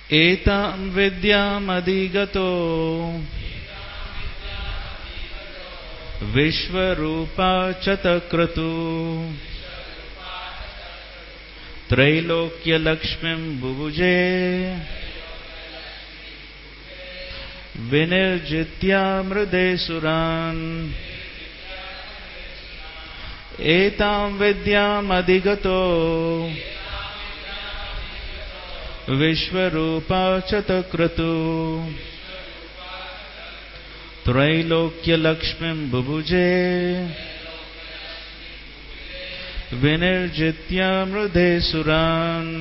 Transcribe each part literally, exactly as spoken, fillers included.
एतां विद्यामधिगतो विश्वरूपा च तक्रतु त्रैलोक्यलक्ष्मीं बुभुजे विनिर्जित्या मृदेसुरान्। एतां विद्यामधिगतो विश्वरूपा च तक्रतु त्रैलोक्यलक्ष्मीं बुभुजे विनिर्जित्य मृदेसुरान्।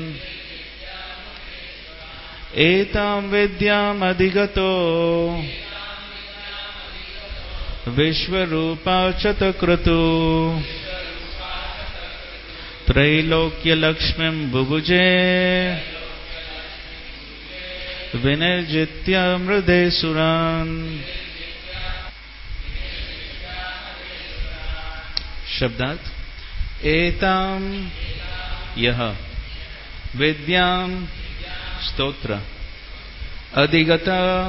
एतां विद्यामधिगतो विश्वरूपा च तक्रतु त्रैलोक्यलक्ष्मीं बुभुजे विनिर्जित्य मृदेसुरान्। शब्दार्थ। एतां यह विद्यां स्तोत्र अधिगत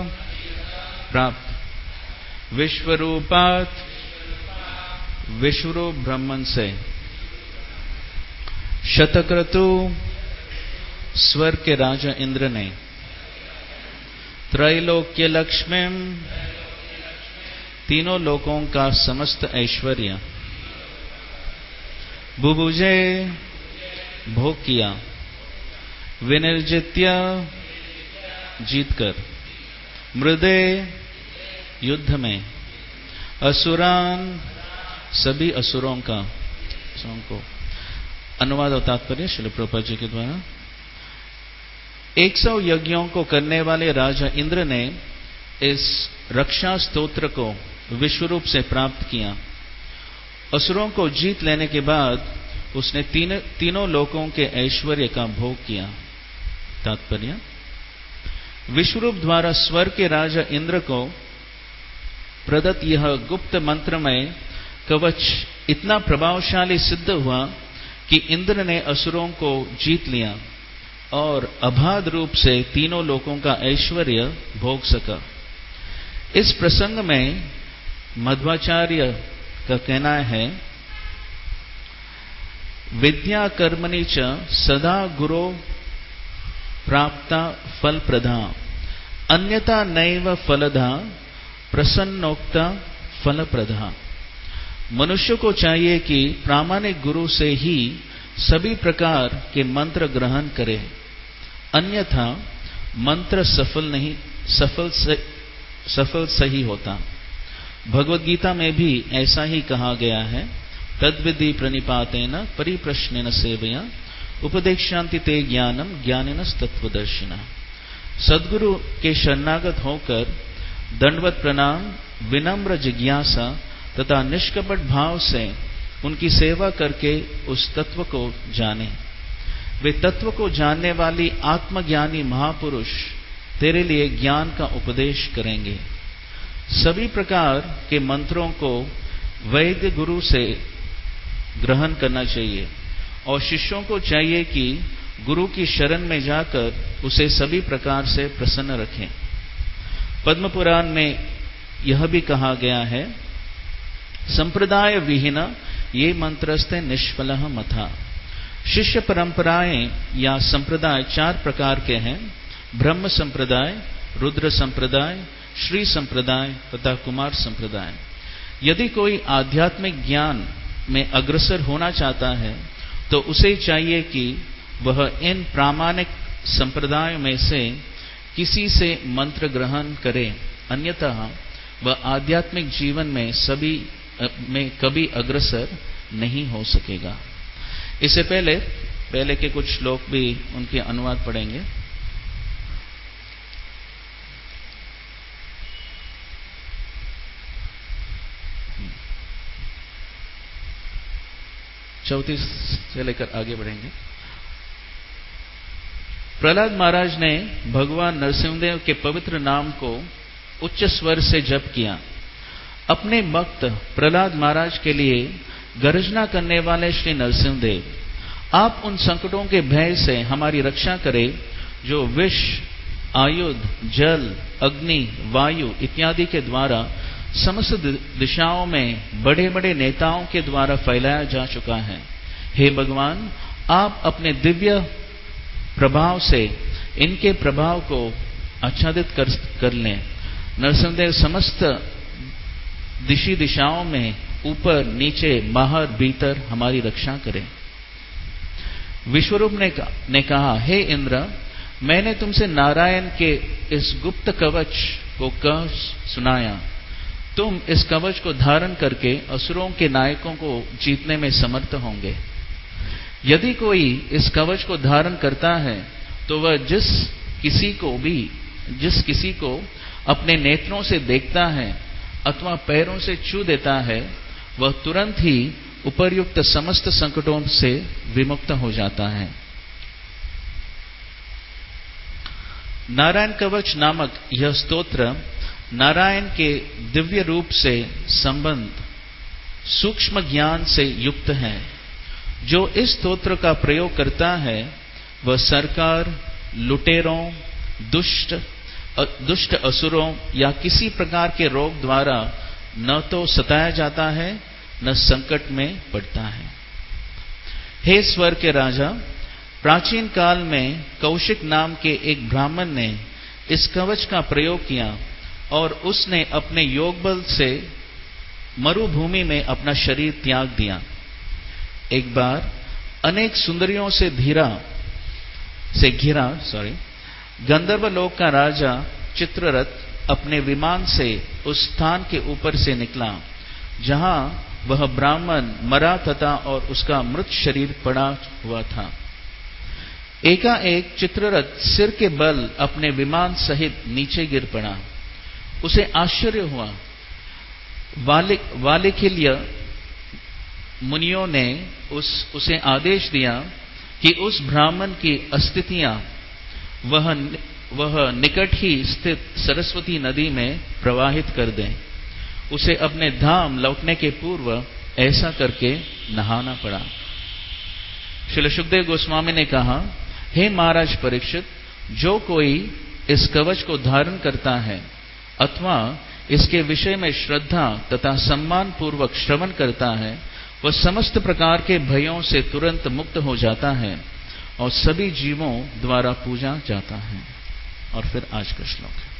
प्राप्त विश्वरूपात विश्वरूप ब्रह्मन से शतक्रतु स्वर्ग के राजा इंद्र ने त्रैलोक्य लक्ष्मीं तीनों लोकों का समस्त ऐश्वर्य बुभुजे भोग किया विनिर्जित्य जीतकर मृदे युद्ध में असुरान सभी असुरों का को अनुवाद और तात्पर्य श्रील प्रभुपाद जी के द्वारा। एक सौ यज्ञों को करने वाले राजा इंद्र ने इस रक्षा स्तोत्र को विश्वरूप से प्राप्त किया। असुरों को जीत लेने के बाद उसने तीन, तीनों लोकों के ऐश्वर्य का भोग किया। तात्पर्य। विश्वरूप द्वारा स्वर्ग के राजा इंद्र को प्रदत्त यह गुप्त मंत्रमय कवच इतना प्रभावशाली सिद्ध हुआ कि इंद्र ने असुरों को जीत लिया और अबाध रूप से तीनों लोकों का ऐश्वर्य भोग सका। इस प्रसंग में मध्वाचार्य का कहना है, विद्या कर्मणि च सदा गुरो प्राप्ता फल प्रदा अन्यथा नैव फलदा प्रसन्नोक्ता फल प्रदा। मनुष्य को चाहिए कि प्रामाणिक गुरु से ही सभी प्रकार के मंत्र ग्रहण करे, अन्यथा मंत्र सफल नहीं सफल से, सफल सही होता। भगवद गीता में भी ऐसा ही कहा गया है, तद्विधि प्रणिपातेन परिप्रश्नेन सेवया उपदेक्षान्ति ते ज्ञानम ज्ञानिनस् तत्वदर्शिनः। सद्गुरु के शरणागत होकर दंडवत प्रणाम, विनम्र जिज्ञासा तथा निष्कपट भाव से उनकी सेवा करके उस तत्व को जाने। वे तत्व को जानने वाली आत्मज्ञानी महापुरुष तेरे लिए ज्ञान का उपदेश करेंगे। सभी प्रकार के मंत्रों को वैद्य गुरु से ग्रहण करना चाहिए और शिष्यों को चाहिए कि गुरु की शरण में जाकर उसे सभी प्रकार से प्रसन्न रखें। पद्म पुराण में यह भी कहा गया है, संप्रदाय विहीन ये मंत्रस्ते निष्फलः मथा। शिष्य परंपराएं या संप्रदाय चार प्रकार के हैं, ब्रह्म संप्रदाय, रुद्र संप्रदाय, श्री संप्रदाय तथा कुमार संप्रदाय। यदि कोई आध्यात्मिक ज्ञान में अग्रसर होना चाहता है तो उसे चाहिए कि वह इन प्रामाणिक संप्रदायों में से किसी से मंत्र ग्रहण करे, अन्यथा वह आध्यात्मिक जीवन में सभी में कभी अग्रसर नहीं हो सकेगा। इससे पहले पहले के कुछ श्लोक भी उनके अनुवाद पढ़ेंगे। चौतीस से लेकर आगे बढ़ेंगे। प्रहलाद महाराज ने भगवान नरसिंहदेव के पवित्र नाम को उच्च स्वर से जप किया। अपने भक्त प्रहलाद महाराज के लिए गर्जना करने वाले श्री नरसिंहदेव, आप उन संकटों के भय से हमारी रक्षा करें जो विष आयुध, जल, अग्नि, वायु इत्यादि के द्वारा समस्त दिशाओं में बड़े बड़े नेताओं के द्वारा फैलाया जा चुका है। हे भगवान, आप अपने दिव्य प्रभाव से इनके प्रभाव को आच्छादित कर, कर लें। नरसिंहदेव समस्त दिशी दिशाओं में ऊपर नीचे बाहर भीतर हमारी रक्षा करें। विश्वरूप ने, ने कहा, हे इंद्र, मैंने तुमसे नारायण के इस गुप्त कवच को कह सुनाया। तुम इस कवच को धारण करके असुरों के नायकों को जीतने में समर्थ होंगे। यदि कोई इस कवच को धारण करता है तो वह जिस किसी को भी जिस किसी को अपने नेत्रों से देखता है अथवा पैरों से छू देता है, वह तुरंत ही उपर्युक्त समस्त संकटों से विमुक्त हो जाता है। नारायण कवच नामक यह स्तोत्र नारायण के दिव्य रूप से संबंध सूक्ष्म ज्ञान से युक्त है। जो इस स्तोत्र का प्रयोग करता है वह सरकार, लुटेरों, दुष्ट दुष्ट असुरों या किसी प्रकार के रोग द्वारा न तो सताया जाता है न संकट में पड़ता है। हे स्वर के राजा, प्राचीन काल में कौशिक नाम के एक ब्राह्मण ने इस कवच का प्रयोग किया और उसने अपने योग बल से मरुभूमि में अपना शरीर त्याग दिया। एक बार अनेक सुंदरियों से धीरा से घिरा सॉरी गंधर्व लोक का राजा चित्ररथ अपने विमान से उस स्थान के ऊपर से निकला जहां वह ब्राह्मण मरा तथा और उसका मृत शरीर पड़ा हुआ था। एकाएक चित्ररथ सिर के बल अपने विमान सहित नीचे गिर पड़ा। उसे आश्चर्य हुआ। वालिक वालिकिल्य मुनियों ने उस उसे आदेश दिया कि उस ब्राह्मण की अस्थियां वह वह निकट ही स्थित सरस्वती नदी में प्रवाहित कर दें। उसे अपने धाम लौटने के पूर्व ऐसा करके नहाना पड़ा। श्रील सुखदेव गोस्वामी ने कहा, हे महाराज परीक्षित, जो कोई इस कवच को धारण करता है अथवा इसके विषय में श्रद्धा तथा सम्मान पूर्वक श्रवण करता है, वह समस्त प्रकार के भयों से तुरंत मुक्त हो जाता है और सभी जीवों द्वारा पूजा जाता है। और फिर आज का श्लोक है।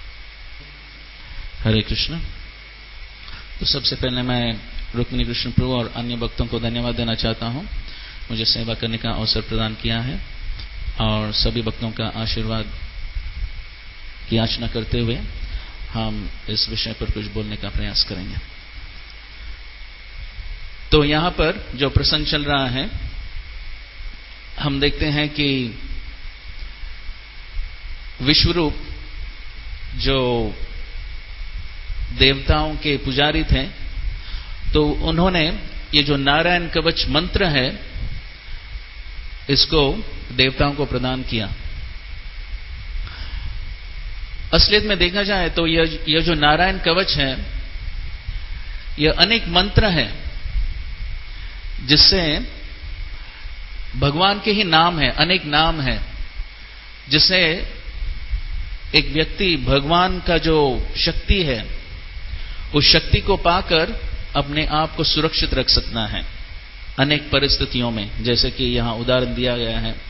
हरे कृष्ण। तो सबसे पहले मैं रुक्मिणी कृष्ण प्रभु और अन्य भक्तों को धन्यवाद देना चाहता हूं, मुझे सेवा करने का अवसर प्रदान किया है, और सभी भक्तों का आशीर्वाद की याचना करते हुए हम इस विषय पर कुछ बोलने का प्रयास करेंगे। तो यहां पर जो प्रसंग चल रहा है, हम देखते हैं कि विश्वरूप जो देवताओं के पुजारी थे, तो उन्होंने ये जो नारायण कवच मंत्र है इसको देवताओं को प्रदान किया। असलियत में देखा जाए तो यह यह जो नारायण कवच है, यह अनेक मंत्र है जिससे भगवान के ही नाम है, अनेक नाम है, जिससे एक व्यक्ति भगवान का जो शक्ति है उस शक्ति को पाकर अपने आप को सुरक्षित रख सकता है अनेक परिस्थितियों में। जैसे कि यहां उदाहरण दिया गया है,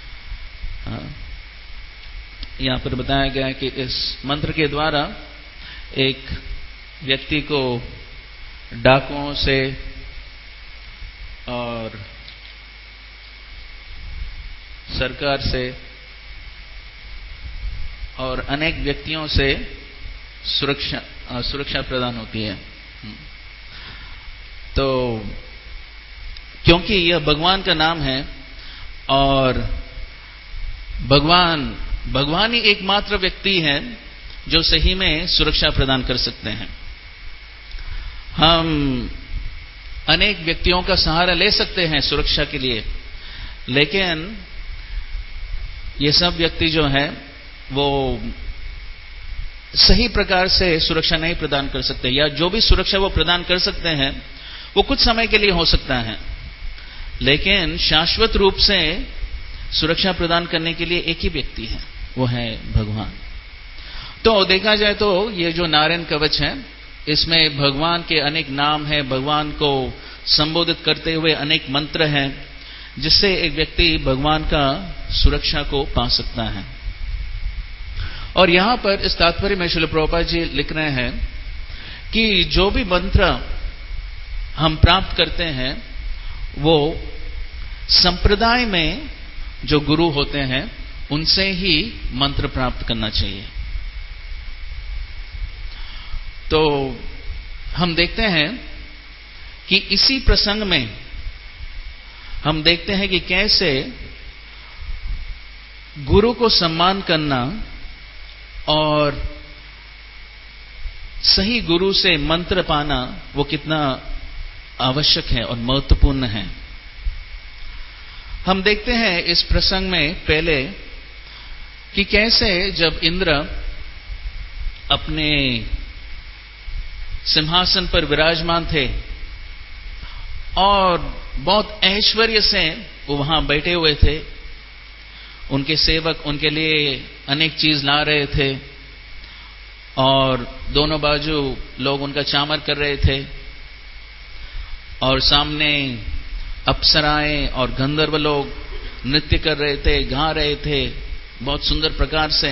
यहां पर बताया गया है कि इस मंत्र के द्वारा एक व्यक्ति को डाकुओं से और सरकार से और अनेक व्यक्तियों से सुरक्षा सुरक्षा प्रदान होती है। तो क्योंकि यह भगवान का नाम है और भगवान भगवान ही एकमात्र व्यक्ति है जो सही में सुरक्षा प्रदान कर सकते हैं। हम अनेक व्यक्तियों का सहारा ले सकते हैं सुरक्षा के लिए, लेकिन ये सब व्यक्ति जो है वो सही प्रकार से सुरक्षा नहीं प्रदान कर सकते, या जो भी सुरक्षा वो प्रदान कर सकते हैं वो कुछ समय के लिए हो सकता है, लेकिन शाश्वत रूप से सुरक्षा प्रदान करने के लिए एक ही व्यक्ति है, वो है भगवान। तो देखा जाए तो ये जो नारायण कवच है, इसमें भगवान के अनेक नाम हैं, भगवान को संबोधित करते हुए अनेक मंत्र हैं, जिससे एक व्यक्ति भगवान का सुरक्षा को पा सकता है। और यहां पर इस तात्पर्य में श्रील प्रभुपाद जी लिख रहे हैं कि जो भी मंत्र हम प्राप्त करते हैं वो संप्रदाय में जो गुरु होते हैं उनसे ही मंत्र प्राप्त करना चाहिए। तो हम देखते हैं कि इसी प्रसंग में हम देखते हैं कि कैसे गुरु को सम्मान करना और सही गुरु से मंत्र पाना वो कितना आवश्यक है और महत्वपूर्ण है। हम देखते हैं इस प्रसंग में पहले कि कैसे जब इंद्र अपने सिंहासन पर विराजमान थे और बहुत ऐश्वर्य से वो वहां बैठे हुए थे, उनके सेवक उनके लिए अनेक चीज ला रहे थे और दोनों बाजू लोग उनका चामर कर रहे थे और सामने अप्सराएं और गंधर्व लोग नृत्य कर रहे थे, गा रहे थे बहुत सुंदर प्रकार से।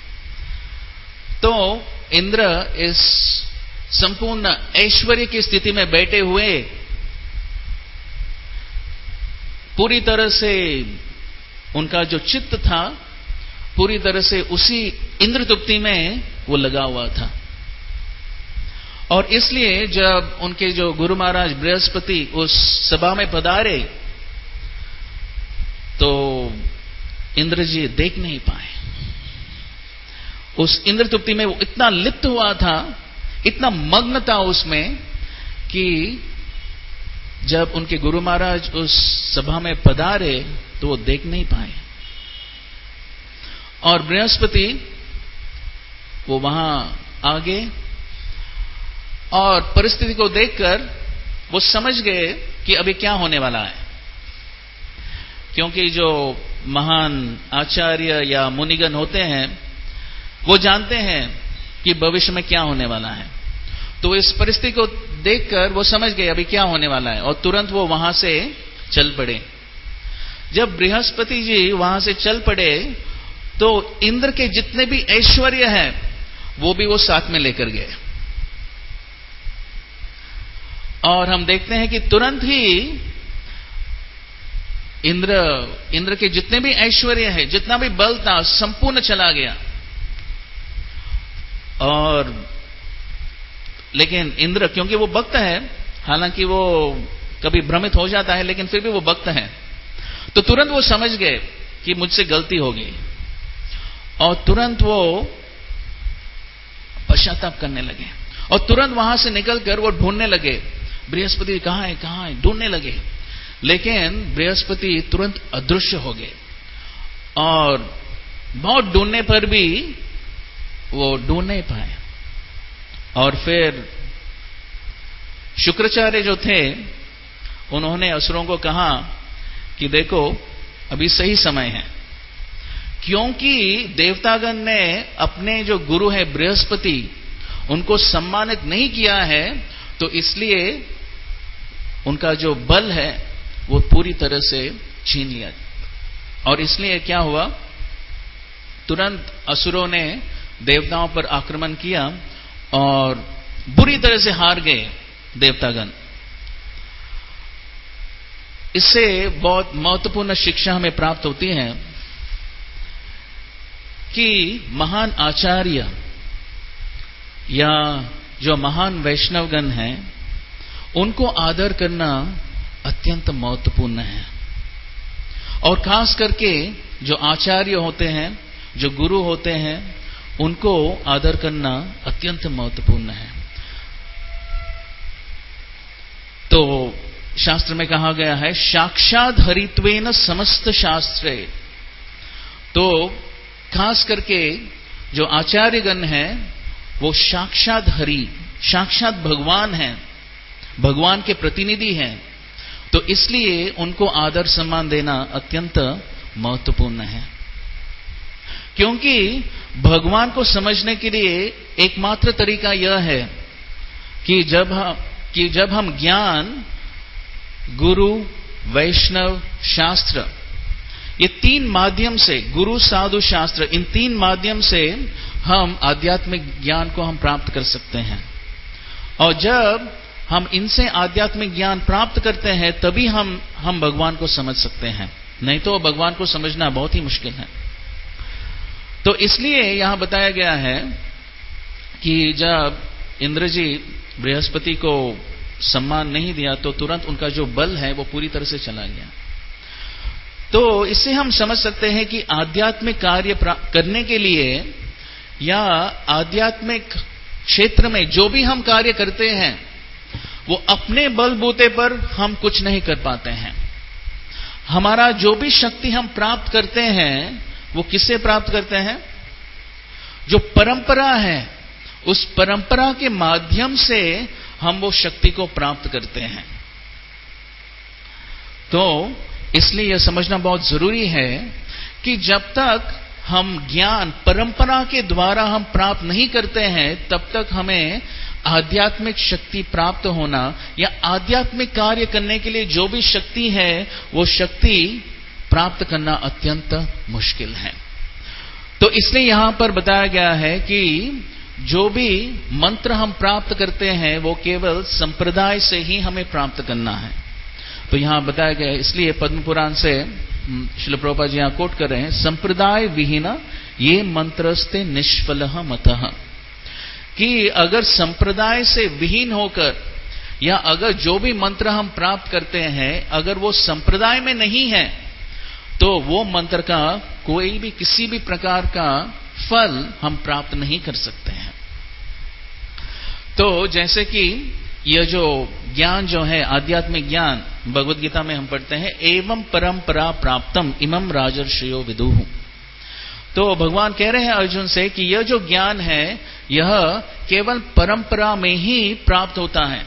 तो इंद्र इस संपूर्ण ऐश्वर्य की स्थिति में बैठे हुए पूरी तरह से उनका जो चित्त था पूरी तरह से उसी इंद्र तुप्ति में वो लगा हुआ था। और इसलिए जब उनके जो गुरु महाराज बृहस्पति उस सभा में पधारे तो इंद्र जी देख नहीं पाए। उस इंद्र तुप्ति में वो इतना लिप्त हुआ था, इतना मग्न था उसमें कि जब उनके गुरु महाराज उस सभा में पधारे तो वो देख नहीं पाए। और बृहस्पति वो वहां आ गए और परिस्थिति को देखकर वो समझ गए कि अभी क्या होने वाला है, क्योंकि जो महान आचार्य या मुनिगण होते हैं वो जानते हैं कि भविष्य में क्या होने वाला है। तो इस परिस्थिति को देखकर वो समझ गए अभी क्या होने वाला है और तुरंत वो वहां से चल पड़े। जब बृहस्पति जी वहां से चल पड़े तो इंद्र के जितने भी ऐश्वर्य हैं वो भी वो साथ में लेकर गए। और हम देखते हैं कि तुरंत ही इंद्र इंद्र के जितने भी ऐश्वर्य है, जितना भी बल था, संपूर्ण चला गया। और लेकिन इंद्र क्योंकि वो भक्त है, हालांकि वो कभी भ्रमित हो जाता है लेकिन फिर भी वो भक्त है, तो तुरंत वो समझ गए कि मुझसे गलती होगी और तुरंत वो पश्चाताप करने लगे और तुरंत वहां से निकलकर वो ढूंढने लगे बृहस्पति कहां है कहां है, ढूंढने लगे। लेकिन बृहस्पति तुरंत अदृश्य हो गए और बहुत ढूंढने पर भी वो ढूंढ नहीं पाए। और फिर शुक्राचार्य जो थे उन्होंने असुरों को कहा कि देखो अभी सही समय है, क्योंकि देवतागण ने अपने जो गुरु है बृहस्पति उनको सम्मानित नहीं किया है, तो इसलिए उनका जो बल है वो पूरी तरह से छीन लिया। और इसलिए क्या हुआ, तुरंत असुरों ने देवताओं पर आक्रमण किया और बुरी तरह से हार गए देवतागण। इससे बहुत महत्वपूर्ण शिक्षा हमें प्राप्त होती है कि महान आचार्य या जो महान वैष्णवगण हैं उनको आदर करना अत्यंत महत्वपूर्ण है। और खास करके जो आचार्य होते हैं, जो गुरु होते हैं, उनको आदर करना अत्यंत महत्वपूर्ण है। तो शास्त्र में कहा गया है साक्षात हरित्वेन समस्त शास्त्रे। तो खास करके जो आचार्यगण हैं वो साक्षात हरि, साक्षात भगवान हैं, भगवान के प्रतिनिधि हैं। तो इसलिए उनको आदर सम्मान देना अत्यंत महत्वपूर्ण है। क्योंकि भगवान को समझने के लिए एकमात्र तरीका यह है कि जब हम कि जब हम ज्ञान, गुरु, वैष्णव, शास्त्र, ये तीन माध्यम से, गुरु, साधु, शास्त्र, इन तीन माध्यम से हम आध्यात्मिक ज्ञान को हम प्राप्त कर सकते हैं। और जब हम इनसे आध्यात्मिक ज्ञान प्राप्त करते हैं तभी हम हम भगवान को समझ सकते हैं, नहीं तो भगवान को समझना बहुत ही मुश्किल है। तो इसलिए यहां बताया गया है कि जब इंद्र जी बृहस्पति को सम्मान नहीं दिया तो तुरंत उनका जो बल है वो पूरी तरह से चला गया। तो इससे हम समझ सकते हैं कि आध्यात्मिक कार्य करने के लिए या आध्यात्मिक क्षेत्र में जो भी हम कार्य करते हैं वो अपने बलबूते पर हम कुछ नहीं कर पाते हैं। हमारा जो भी शक्ति हम प्राप्त करते हैं वो किससे प्राप्त करते हैं? जो परंपरा है उस परंपरा के माध्यम से हम वो शक्ति को प्राप्त करते हैं। तो इसलिए यह समझना बहुत जरूरी है कि जब तक हम ज्ञान परंपरा के द्वारा हम प्राप्त नहीं करते हैं तब तक हमें आध्यात्मिक शक्ति प्राप्त होना या आध्यात्मिक कार्य करने के लिए जो भी शक्ति है वो शक्ति प्राप्त करना अत्यंत मुश्किल है। तो इसलिए यहां पर बताया गया है कि जो भी मंत्र हम प्राप्त करते हैं वो केवल संप्रदाय से ही हमें प्राप्त करना है। तो यहां बताया गया है, इसलिए पद्म पुराण से श्रील प्रभुपाद जी यहां कोट कर रहे हैं, संप्रदाय विहीन ये मंत्रस्ते निष्फलः मतः, कि अगर संप्रदाय से विहीन होकर या अगर जो भी मंत्र हम प्राप्त करते हैं अगर वो संप्रदाय में नहीं है तो वो मंत्र का कोई भी किसी भी प्रकार का फल हम प्राप्त नहीं कर सकते हैं। तो जैसे कि यह जो ज्ञान जो है आध्यात्मिक ज्ञान भगवद गीता में हम पढ़ते हैं, एवं परंपरा प्राप्तम इमं राजर्षयो विदुः। तो भगवान कह रहे हैं अर्जुन से कि यह जो ज्ञान है यह केवल परंपरा में ही प्राप्त होता है।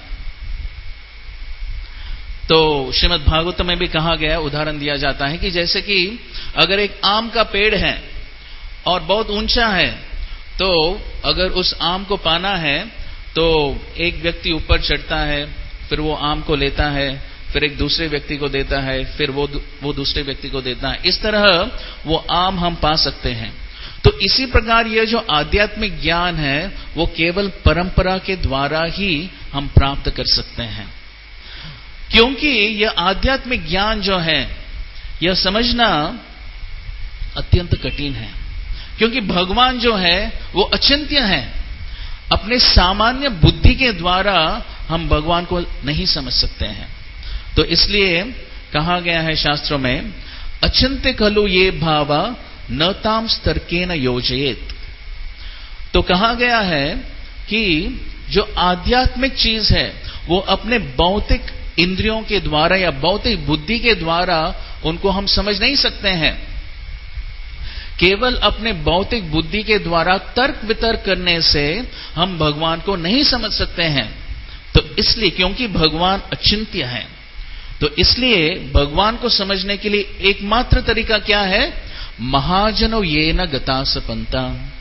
तो श्रीमद् भागवत में भी कहा गया, उदाहरण दिया जाता है कि जैसे कि अगर एक आम का पेड़ है और बहुत ऊंचा है तो अगर उस आम को पाना है तो एक व्यक्ति ऊपर चढ़ता है, फिर वो आम को लेता है, फिर एक दूसरे व्यक्ति को देता है, फिर वो वो दूसरे व्यक्ति को देता है। इस तरह वो आम हम पा सकते हैं। तो इसी प्रकार यह जो आध्यात्मिक ज्ञान है वो केवल परंपरा के द्वारा ही हम प्राप्त कर सकते हैं, क्योंकि यह आध्यात्मिक ज्ञान जो है यह समझना अत्यंत कठिन है, क्योंकि भगवान जो है वो अचिंत्य है। अपने सामान्य बुद्धि के द्वारा हम भगवान को नहीं समझ सकते हैं। तो इसलिए कहा गया है शास्त्रों में, अचिंत्य खलु ये भावा न ताम तर्केन योजयेत। तो कहा गया है कि जो आध्यात्मिक चीज है वो अपने भौतिक इंद्रियों के द्वारा या भौतिक बुद्धि के द्वारा उनको हम समझ नहीं सकते हैं। केवल अपने भौतिक बुद्धि के द्वारा तर्क वितर्क करने से हम भगवान को नहीं समझ सकते हैं। तो इसलिए क्योंकि भगवान अचिंत्य है, तो इसलिए भगवान को समझने के लिए एकमात्र तरीका क्या है? महाजनो ये न गतास पंथा।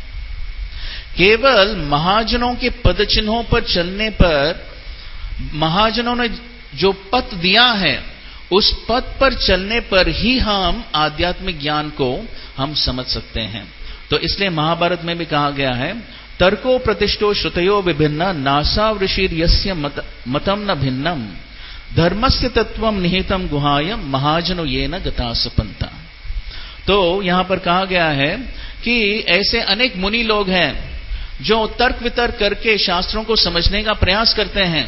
केवल महाजनों के पद चिन्हों पर चलने पर, महाजनों ने जो पथ दिया है उस पथ पर चलने पर ही हम आध्यात्मिक ज्ञान को हम समझ सकते हैं। तो इसलिए महाभारत में भी कहा गया है, तर्को प्रतिष्ठो श्रुतयो विभिन्न नासा ऋषिर यस्य मत, मतम न भिन्नम धर्मस्य तत्वम निहितम गुहायम महाजनो ये न गतास पंथा। तो यहां पर कहा गया है कि ऐसे अनेक मुनि लोग हैं जो तर्क वितर्क करके शास्त्रों को समझने का प्रयास करते हैं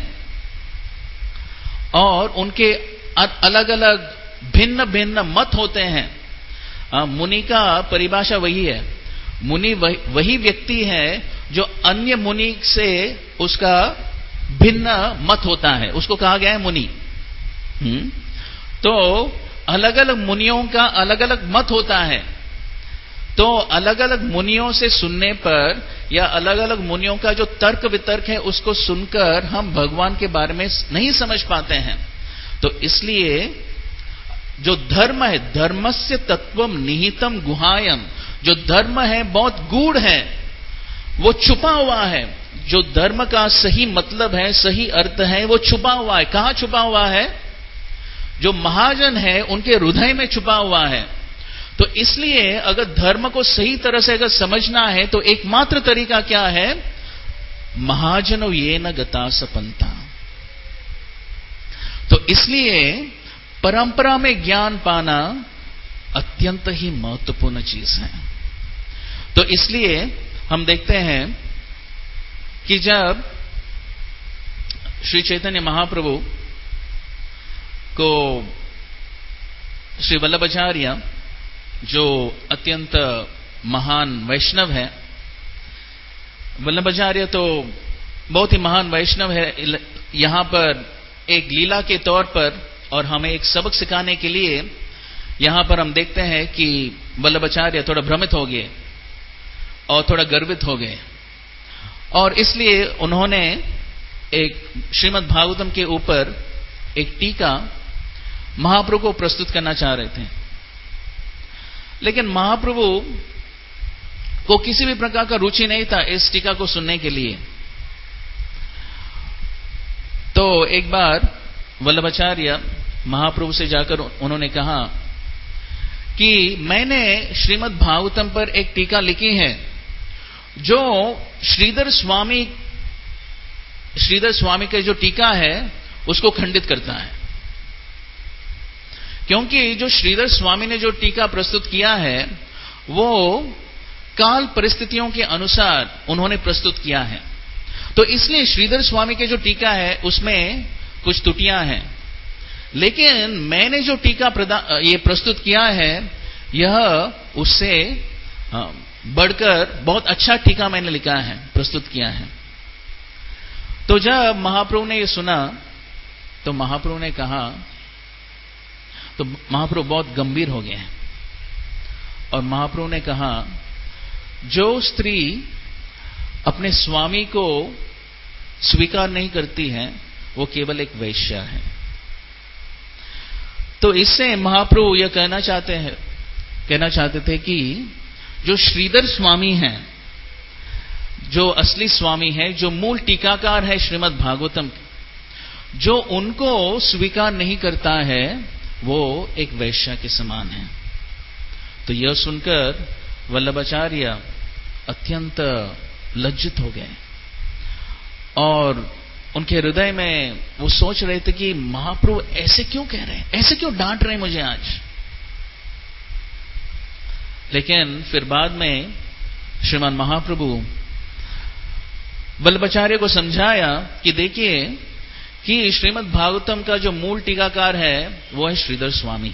और उनके अलग अलग भिन्न भिन्न मत होते हैं। मुनि का परिभाषा वही है, मुनि वही, वही व्यक्ति है जो अन्य मुनि से उसका भिन्न मत होता है, उसको कहा गया है मुनि। हम्म तो अलग अलग मुनियों का अलग अलग मत होता है। तो अलग अलग मुनियों से सुनने पर या अलग अलग मुनियों का जो तर्क वितर्क है उसको सुनकर हम भगवान के बारे में नहीं समझ पाते हैं। तो इसलिए जो धर्म है, धर्मस्य तत्वम निहितम गुहायम, जो धर्म है बहुत गूढ़ है, वो छुपा हुआ है। जो धर्म का सही मतलब है, सही अर्थ है, वो छुपा हुआ है। कहां छुपा हुआ है? जो महाजन है उनके हृदय में छुपा हुआ है। तो इसलिए अगर धर्म को सही तरह से अगर समझना है तो एकमात्र तरीका क्या है? महाजनो ये न गता सपंता। तो इसलिए परंपरा में ज्ञान पाना अत्यंत ही महत्वपूर्ण चीज है। तो इसलिए हम देखते हैं कि जब श्री चैतन्य महाप्रभु को श्री वल्लभाचार्य, जो अत्यंत महान वैष्णव है, वल्लभाचार्य तो बहुत ही महान वैष्णव है, यहां पर एक लीला के तौर पर और हमें एक सबक सिखाने के लिए यहां पर हम देखते हैं कि वल्लभाचार्य थोड़ा भ्रमित हो गए और थोड़ा गर्वित हो गए, और इसलिए उन्होंने एक श्रीमद् भागवतम के ऊपर एक टीका महाप्रभु को प्रस्तुत करना चाह रहे थे। लेकिन महाप्रभु को किसी भी प्रकार का रुचि नहीं था इस टीका को सुनने के लिए। तो एक बार वल्लभाचार्य महाप्रभु से जाकर उन्होंने कहा कि मैंने श्रीमद् भागवतम पर एक टीका लिखी है जो श्रीधर स्वामी श्रीधर स्वामी का जो टीका है उसको खंडित करता है। क्योंकि जो श्रीधर स्वामी ने जो टीका प्रस्तुत किया है वो काल परिस्थितियों के अनुसार उन्होंने प्रस्तुत किया है। तो इसलिए श्रीधर स्वामी के जो टीका है उसमें कुछ त्रुटियां हैं, लेकिन मैंने जो टीका ये प्रस्तुत किया है यह उससे बढ़कर बहुत अच्छा टीका मैंने लिखा है, प्रस्तुत किया है। तो जब महाप्रभु ने ये सुना तो महाप्रभु ने कहा, तो महाप्रभु बहुत गंभीर हो गए और महाप्रभु ने कहा, जो स्त्री अपने स्वामी को स्वीकार नहीं करती है वो केवल एक वैश्या है। तो इससे महाप्रभु यह कहना चाहते हैं कहना चाहते थे कि जो श्रीधर स्वामी हैं, जो असली स्वामी है, जो मूल टीकाकार है श्रीमद् भागवतम, जो उनको स्वीकार नहीं करता है वो एक वैश्या के समान है। तो यह सुनकर वल्लभाचार्य अत्यंत लज्जित हो गए और उनके हृदय में वो सोच रहे थे कि महाप्रभु ऐसे क्यों कह रहे हैं, ऐसे क्यों डांट रहे हैं मुझे आज। लेकिन फिर बाद में श्रीमान महाप्रभु वल्लभाचार्य को समझाया कि देखिए कि श्रीमद् भागवतम का जो मूल टीकाकार है वो है श्रीधर स्वामी,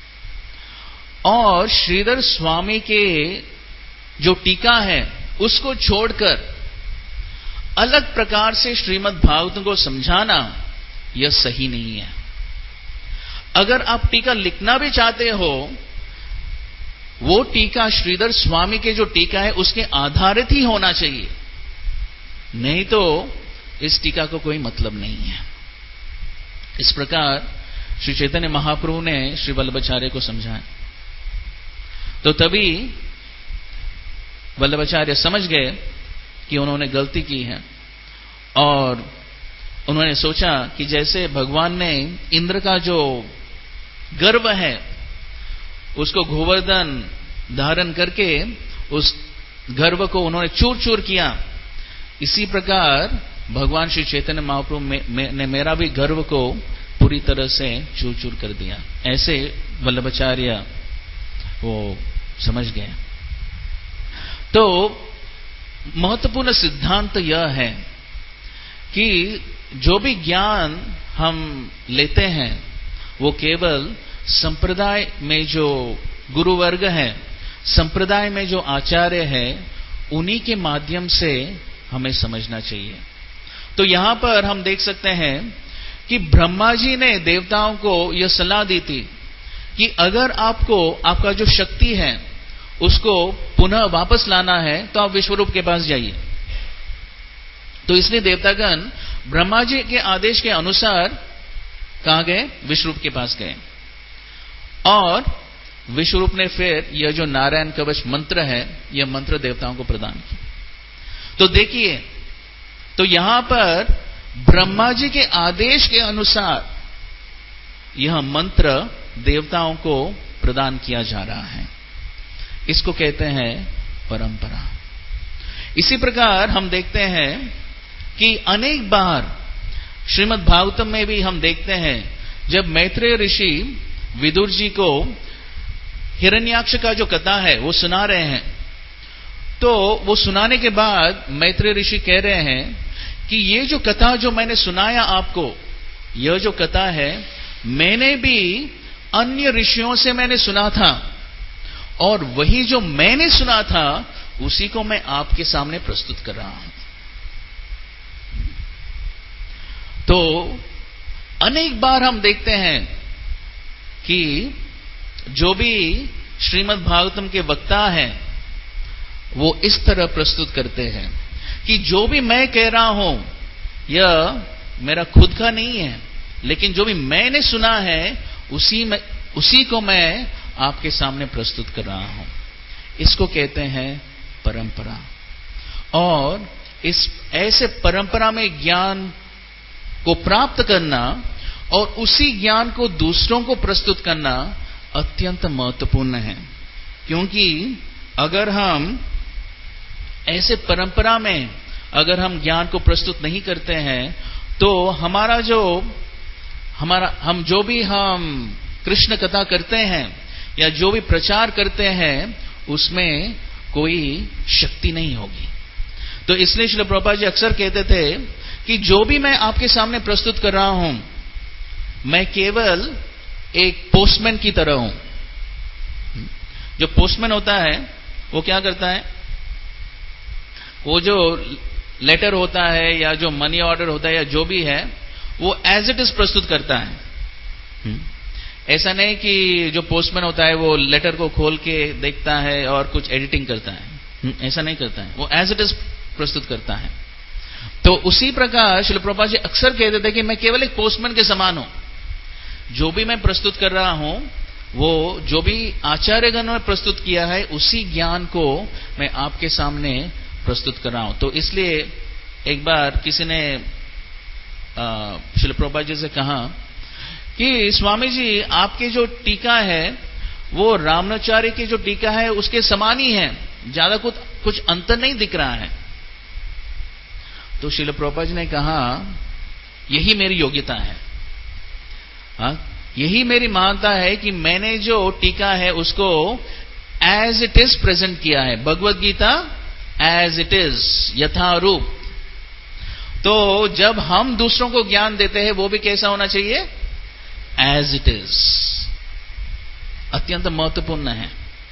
और श्रीधर स्वामी के जो टीका है उसको छोड़कर अलग प्रकार से श्रीमद् भागवतम को समझाना यह सही नहीं है। अगर आप टीका लिखना भी चाहते हो, वो टीका श्रीधर स्वामी के जो टीका है उसके आधारित ही होना चाहिए, नहीं तो इस टीका को कोई मतलब नहीं है। इस प्रकार श्री चैतन्य महाप्रभु ने श्री वल्लभाचार्य को समझाया। तो तभी वल्लभाचार्य समझ गए कि उन्होंने गलती की है, और उन्होंने सोचा कि जैसे भगवान ने इंद्र का जो गर्व है उसको गोवर्धन धारण करके उस गर्व को उन्होंने चूर चूर किया, इसी प्रकार भगवान श्री चैतन्य महाप्रभु ने मेरा भी गर्व को पूरी तरह से चूर चूर कर दिया। ऐसे वल्लभाचार्य वो समझ गए। तो महत्वपूर्ण सिद्धांत यह है कि जो भी ज्ञान हम लेते हैं वो केवल संप्रदाय में जो गुरु वर्ग है, संप्रदाय में जो आचार्य है, उन्हीं के माध्यम से हमें समझना चाहिए। तो यहां पर हम देख सकते हैं कि ब्रह्मा जी ने देवताओं को यह सलाह दी थी कि अगर आपको आपका जो शक्ति है उसको पुनः वापस लाना है तो आप विश्वरूप के पास जाइए। तो इसलिए देवतागण ब्रह्मा जी के आदेश के अनुसार कहां गए? विश्वरूप के पास गए। और विश्वरूप ने फिर यह जो नारायण कवच मंत्र है, यह मंत्र देवताओं को प्रदान किया। तो देखिए, तो यहां पर ब्रह्मा जी के आदेश के अनुसार यह मंत्र देवताओं को प्रदान किया जा रहा है। इसको कहते हैं परंपरा। इसी प्रकार हम देखते हैं कि अनेक बार श्रीमद् भागवतम में भी हम देखते हैं, जब मैत्रेय ऋषि विदुर जी को हिरण्याक्ष का जो कथा है वो सुना रहे हैं, तो वो सुनाने के बाद मैत्रेय ऋषि कह रहे हैं कि ये जो कथा जो मैंने सुनाया आपको, यह जो कथा है मैंने भी अन्य ऋषियों से मैंने सुना था, और वही जो मैंने सुना था उसी को मैं आपके सामने प्रस्तुत कर रहा हूं। तो अनेक बार हम देखते हैं कि जो भी श्रीमद् भागवतम के वक्ता हैं वो इस तरह प्रस्तुत करते हैं कि जो भी मैं कह रहा हूं यह मेरा खुद का नहीं है, लेकिन जो भी मैंने सुना है उसी में उसी को मैं आपके सामने प्रस्तुत कर रहा हूं। इसको कहते हैं परंपरा। और इस ऐसे परंपरा में ज्ञान को प्राप्त करना और उसी ज्ञान को दूसरों को प्रस्तुत करना अत्यंत महत्वपूर्ण है, क्योंकि अगर हम ऐसे परंपरा में अगर हम ज्ञान को प्रस्तुत नहीं करते हैं तो हमारा जो हमारा हम जो भी हम कृष्ण कथा करते हैं या जो भी प्रचार करते हैं उसमें कोई शक्ति नहीं होगी। तो इसलिए श्रील प्रभुपाद जी अक्सर कहते थे कि जो भी मैं आपके सामने प्रस्तुत कर रहा हूं मैं केवल एक पोस्टमैन की तरह हूं। जो पोस्टमैन होता है वो क्या करता है, वो जो लेटर होता है या जो मनी ऑर्डर होता है या जो भी है वो एज इट इज प्रस्तुत करता है। ऐसा नहीं कि जो पोस्टमैन होता है वो लेटर को खोल के देखता है और कुछ एडिटिंग करता है, ऐसा नहीं करता है, वो एज इट इज प्रस्तुत करता है। तो उसी प्रकार श्रील प्रभुपाद जी अक्सर कहते थे कि मैं केवल एक पोस्टमैन के समान हूं। जो भी मैं प्रस्तुत कर रहा हूं वो जो भी आचार्यगण ने प्रस्तुत किया है उसी ज्ञान को मैं आपके सामने प्रस्तुत कर रहा हूं। तो इसलिए एक बार किसी ने श्रील प्रभुपाद जी से कहा कि स्वामी जी आपकी जो टीका है वो रामानुचार्य की जो टीका है उसके समान ही है, ज्यादा कुछ कुछ अंतर नहीं दिख रहा है। तो श्रील प्रभुपाद जी ने कहा यही मेरी योग्यता है, हाँ यही मेरी महानता है कि मैंने जो टीका है उसको एज इट इज प्रेजेंट किया है, Bhagavad Gita as it is यथारूप। तो जब हम दूसरों को ज्ञान देते हैं वो भी कैसा होना चाहिए, एज इट इज। अत्यंत महत्वपूर्ण है।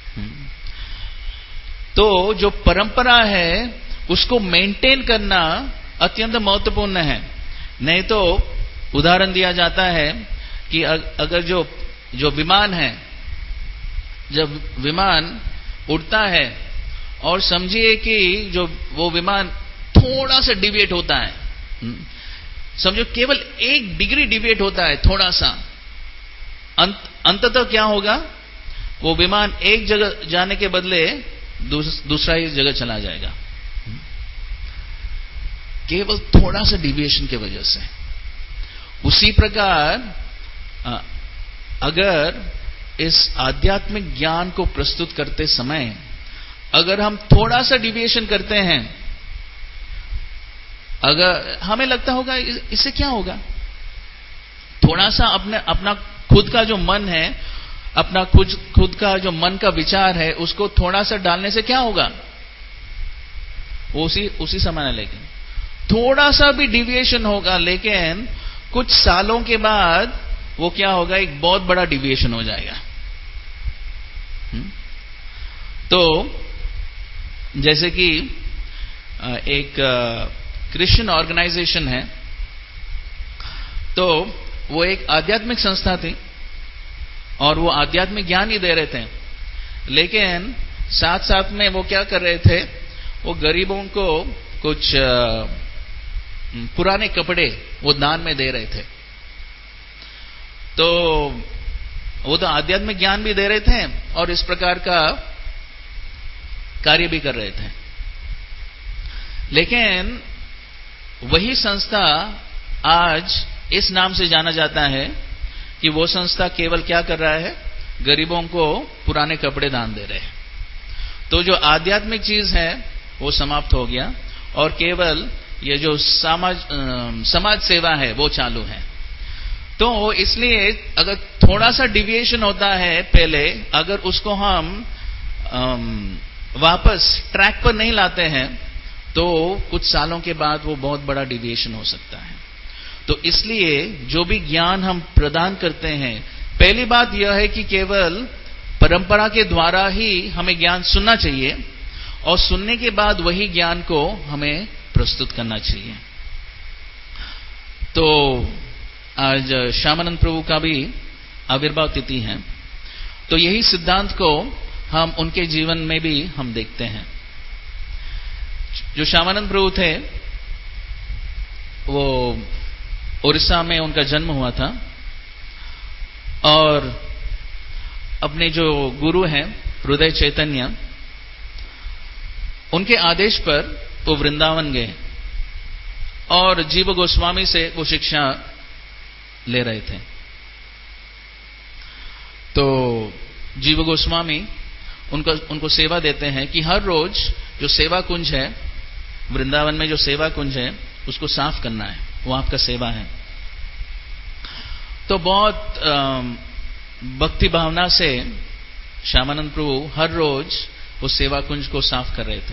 तो जो परंपरा है उसको मेंटेन करना अत्यंत महत्वपूर्ण है। नहीं तो उदाहरण दिया जाता है कि अगर जो जो विमान है, जब विमान उड़ता है और समझिए कि जो वो विमान थोड़ा सा डिविएट होता है, समझो केवल एक डिग्री डिविएट होता है थोड़ा सा, अंत अंततः क्या होगा, वो विमान एक जगह जाने के बदले दूस, दूसरा ही जगह चला जाएगा, केवल थोड़ा सा डिविएशन की वजह से। उसी प्रकार अगर इस आध्यात्मिक ज्ञान को प्रस्तुत करते समय अगर हम थोड़ा सा डिविएशन करते हैं, अगर हमें लगता होगा इससे क्या होगा, थोड़ा सा अपने अपना खुद का जो मन है, अपना खुद खुद का जो मन का विचार है उसको थोड़ा सा डालने से क्या होगा, वो उसी उसी समान है। लेकिन थोड़ा सा भी डिविएशन होगा, लेकिन कुछ सालों के बाद वो क्या होगा, एक बहुत बड़ा डिविएशन हो जाएगा। तो जैसे कि एक क्रिश्चियन ऑर्गेनाइजेशन है, तो वो एक आध्यात्मिक संस्था थी और वो आध्यात्मिक ज्ञान ही दे रहे थे, लेकिन साथ साथ में वो क्या कर रहे थे, वो गरीबों को कुछ पुराने कपड़े वो दान में दे रहे थे। तो वो तो आध्यात्मिक ज्ञान भी दे रहे थे और इस प्रकार का कार्य भी कर रहे थे। लेकिन वही संस्था आज इस नाम से जाना जाता है कि वो संस्था केवल क्या कर रहा है, गरीबों को पुराने कपड़े दान दे रहे हैं। तो जो आध्यात्मिक चीज है वो समाप्त हो गया और केवल ये जो समाज समाज सेवा है वो चालू है। तो इसलिए अगर थोड़ा सा डिविएशन होता है पहले, अगर उसको हम वापस ट्रैक पर नहीं लाते हैं तो कुछ सालों के बाद वो बहुत बड़ा डिविएशन हो सकता है। तो इसलिए जो भी ज्ञान हम प्रदान करते हैं, पहली बात यह है कि केवल परंपरा के द्वारा ही हमें ज्ञान सुनना चाहिए और सुनने के बाद वही ज्ञान को हमें प्रस्तुत करना चाहिए। तो आज श्यामानंद प्रभु का भी आविर्भाव तिथि है, तो यही सिद्धांत को हम उनके जीवन में भी हम देखते हैं। जो श्यामानंद प्रभु थे वो उड़ीसा में उनका जन्म हुआ था और अपने जो गुरु हैं हृदय चैतन्य, उनके आदेश पर वो वृंदावन गए और जीव गोस्वामी से वो शिक्षा ले रहे थे। तो जीव गोस्वामी उनको उनको सेवा देते हैं कि हर रोज जो सेवा कुंज है, वृंदावन में जो सेवा कुंज है उसको साफ करना है, वो आपका सेवा है। तो बहुत भक्ति भावना से श्यामानंद प्रभु हर रोज उस सेवा कुंज को साफ कर रहे थे।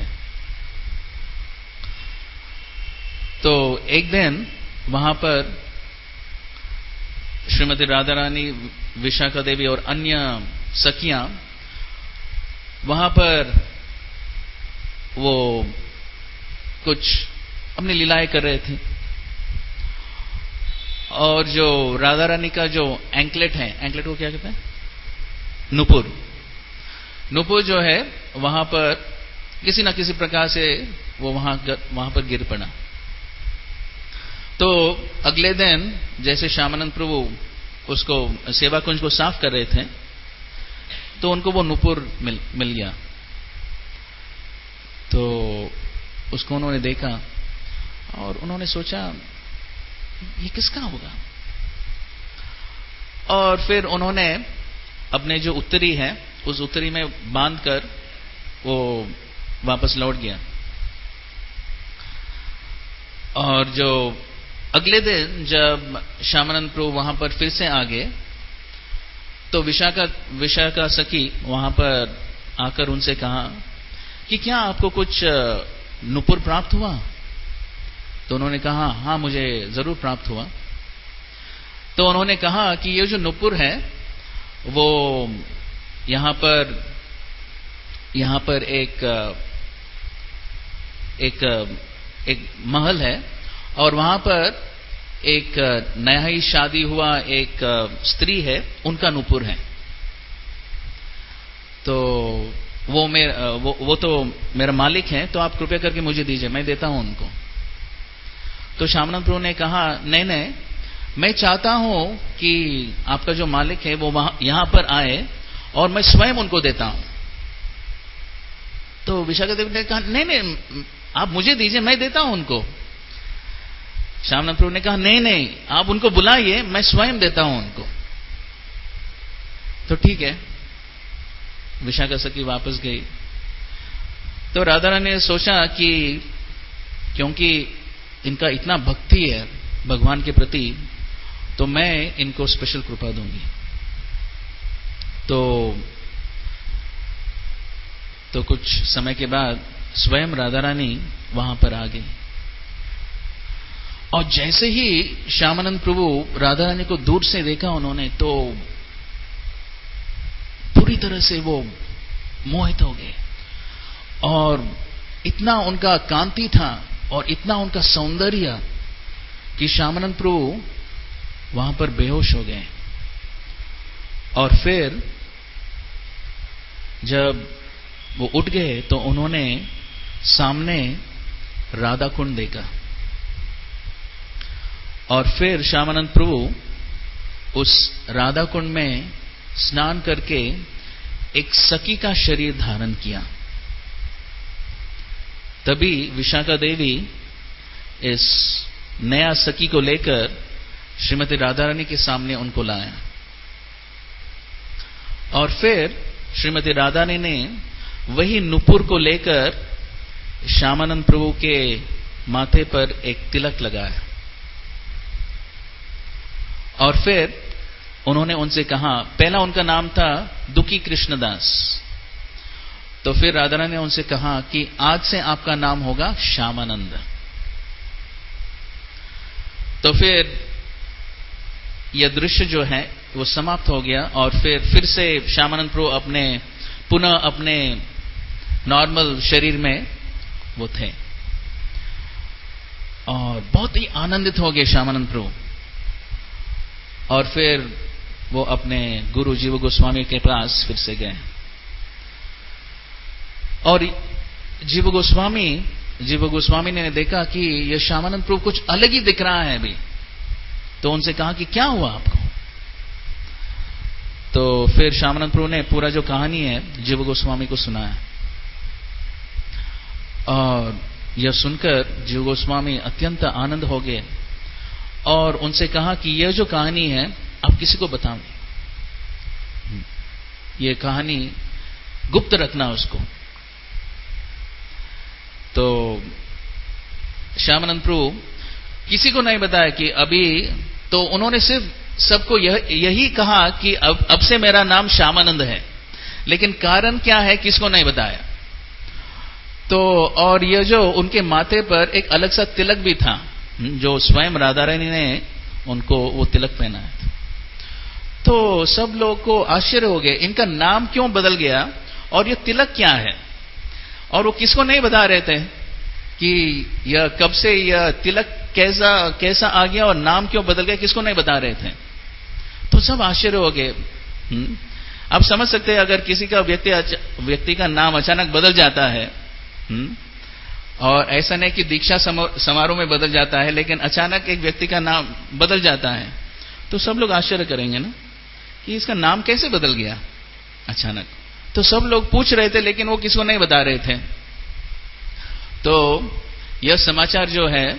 तो एक दिन वहां पर श्रीमती राधा रानी, विशाखा देवी और अन्य सखियां वहां पर वो कुछ अपनी लीलाएं कर रहे थे और जो राधा रानी का जो एंकलेट है, एंकलेट को क्या कहते हैं, नुपुर, नुपुर जो है वहां पर किसी न किसी प्रकार से वो वहां वहां पर गिर पड़ा। तो अगले दिन जैसे श्यामानंद प्रभु उसको सेवा कुंज को साफ कर रहे थे तो उनको वो नुपुर मिल, मिल गया। तो उसको उन्होंने देखा और उन्होंने सोचा ये किसका होगा, और फिर उन्होंने अपने जो उत्तरी है उस उत्तरी में बांधकर वो वापस लौट गया। और जो अगले दिन जब श्यामानंद प्रभु वहां पर फिर से आ गए तो विशाखा विशाखा सखी वहां पर आकर उनसे कहा कि क्या आपको कुछ नुपुर प्राप्त हुआ? तो उन्होंने कहा हाँ, मुझे जरूर प्राप्त हुआ। तो उन्होंने कहा कि ये जो नुपुर है वो यहां पर यहां पर एक एक एक महल है और वहां पर एक नया ही शादी हुआ एक स्त्री है, उनका नुपुर है। तो वो मेरा वो, वो तो मेरा मालिक है, तो आप कृपया करके मुझे दीजिए, मैं देता हूं उनको। तो श्यामानंद प्रभु ने कहा नहीं नहीं, मैं चाहता हूं कि आपका जो मालिक है वो वहां यहां पर आए और मैं स्वयं उनको देता हूं। तो विशाखा देवी ने कहा नहीं नहीं, आप मुझे दीजिए, मैं देता हूं उनको। श्यामानंद प्रभु ने कहा नहीं नहीं, आप उनको बुलाइए, मैं स्वयं देता हूं उनको। तो ठीक है, विशाखा सखी वापस गई। तो राधा रानी ने सोचा कि क्योंकि इनका इतना भक्ति है भगवान के प्रति, तो मैं इनको स्पेशल कृपा दूंगी। तो तो कुछ समय के बाद स्वयं राधा रानी वहां पर आ गई और जैसे ही श्यामानंद प्रभु राधा रानी को दूर से देखा उन्होंने, तो पूरी तरह से वो मोहित हो गए और इतना उनका कांति था और इतना उनका सौंदर्य कि श्यामानंद प्रभु वहां पर बेहोश हो गए। और फिर जब वो उठ गए तो उन्होंने सामने राधा कुंड देखा और फिर श्यामानंद प्रभु उस राधा कुंड में स्नान करके एक सखी का शरीर धारण किया। तभी विशाखा देवी इस नया सखी को लेकर श्रीमती राधा रानी के सामने उनको लाया और फिर श्रीमती राधा रानी ने वही नुपुर को लेकर श्यामानंद प्रभु के माथे पर एक तिलक लगाया और फिर उन्होंने उनसे कहा, पहला उनका नाम था दुखी कृष्णदास, तो फिर राधा रानी ने उनसे कहा कि आज से आपका नाम होगा श्यामानंद। तो फिर यह दृश्य जो है वो समाप्त हो गया और फिर फिर से श्यामानंद प्रभु अपने पुनः अपने नॉर्मल शरीर में वो थे और बहुत ही आनंदित हो गए श्यामानंद प्रभु। और फिर वो अपने गुरु जीव गोस्वामी के पास फिर से गए और जीव गोस्वामी जीव गोस्वामी ने देखा कि यह श्यामानंद प्रभु कुछ अलग ही दिख रहा है अभी, तो उनसे कहा कि क्या हुआ आपको। तो फिर श्यामानंद प्रभु ने पूरा जो कहानी है जीव गोस्वामी को सुनाया और यह सुनकर जीव गोस्वामी अत्यंत आनंद हो गए और उनसे कहा कि यह जो कहानी है आप किसी को बताओ, यह कहानी गुप्त रखना उसको। तो श्यामानंद प्रभु किसी को नहीं बताया कि अभी, तो उन्होंने सिर्फ सबको यह यही कहा कि अब अब से मेरा नाम श्यामानंद है, लेकिन कारण क्या है किसको नहीं बताया। तो और यह जो उनके माथे पर एक अलग सा तिलक भी था जो स्वयं राधा रानी ने उनको वो तिलक पहना है। तो सब लोगों को आश्चर्य हो गया, इनका नाम क्यों बदल गया और ये तिलक क्या है, और वो किसको नहीं बता रहे थे कि यह कब से यह तिलक कैसा कैसा आ गया और नाम क्यों बदल गया, किसको नहीं बता रहे थे। तो सब आश्चर्य हो गए। आप समझ सकते हैं अगर किसी का व्यक्ति व्यक्ति का नाम अचानक बदल जाता है, हुँ? और ऐसा नहीं कि दीक्षा समारोह में बदल जाता है, लेकिन अचानक एक व्यक्ति का नाम बदल जाता है, तो सब लोग आश्चर्य करेंगे ना कि इसका नाम कैसे बदल गया अचानक। तो सब लोग पूछ रहे थे लेकिन वो किसको नहीं बता रहे थे। तो यह समाचार जो है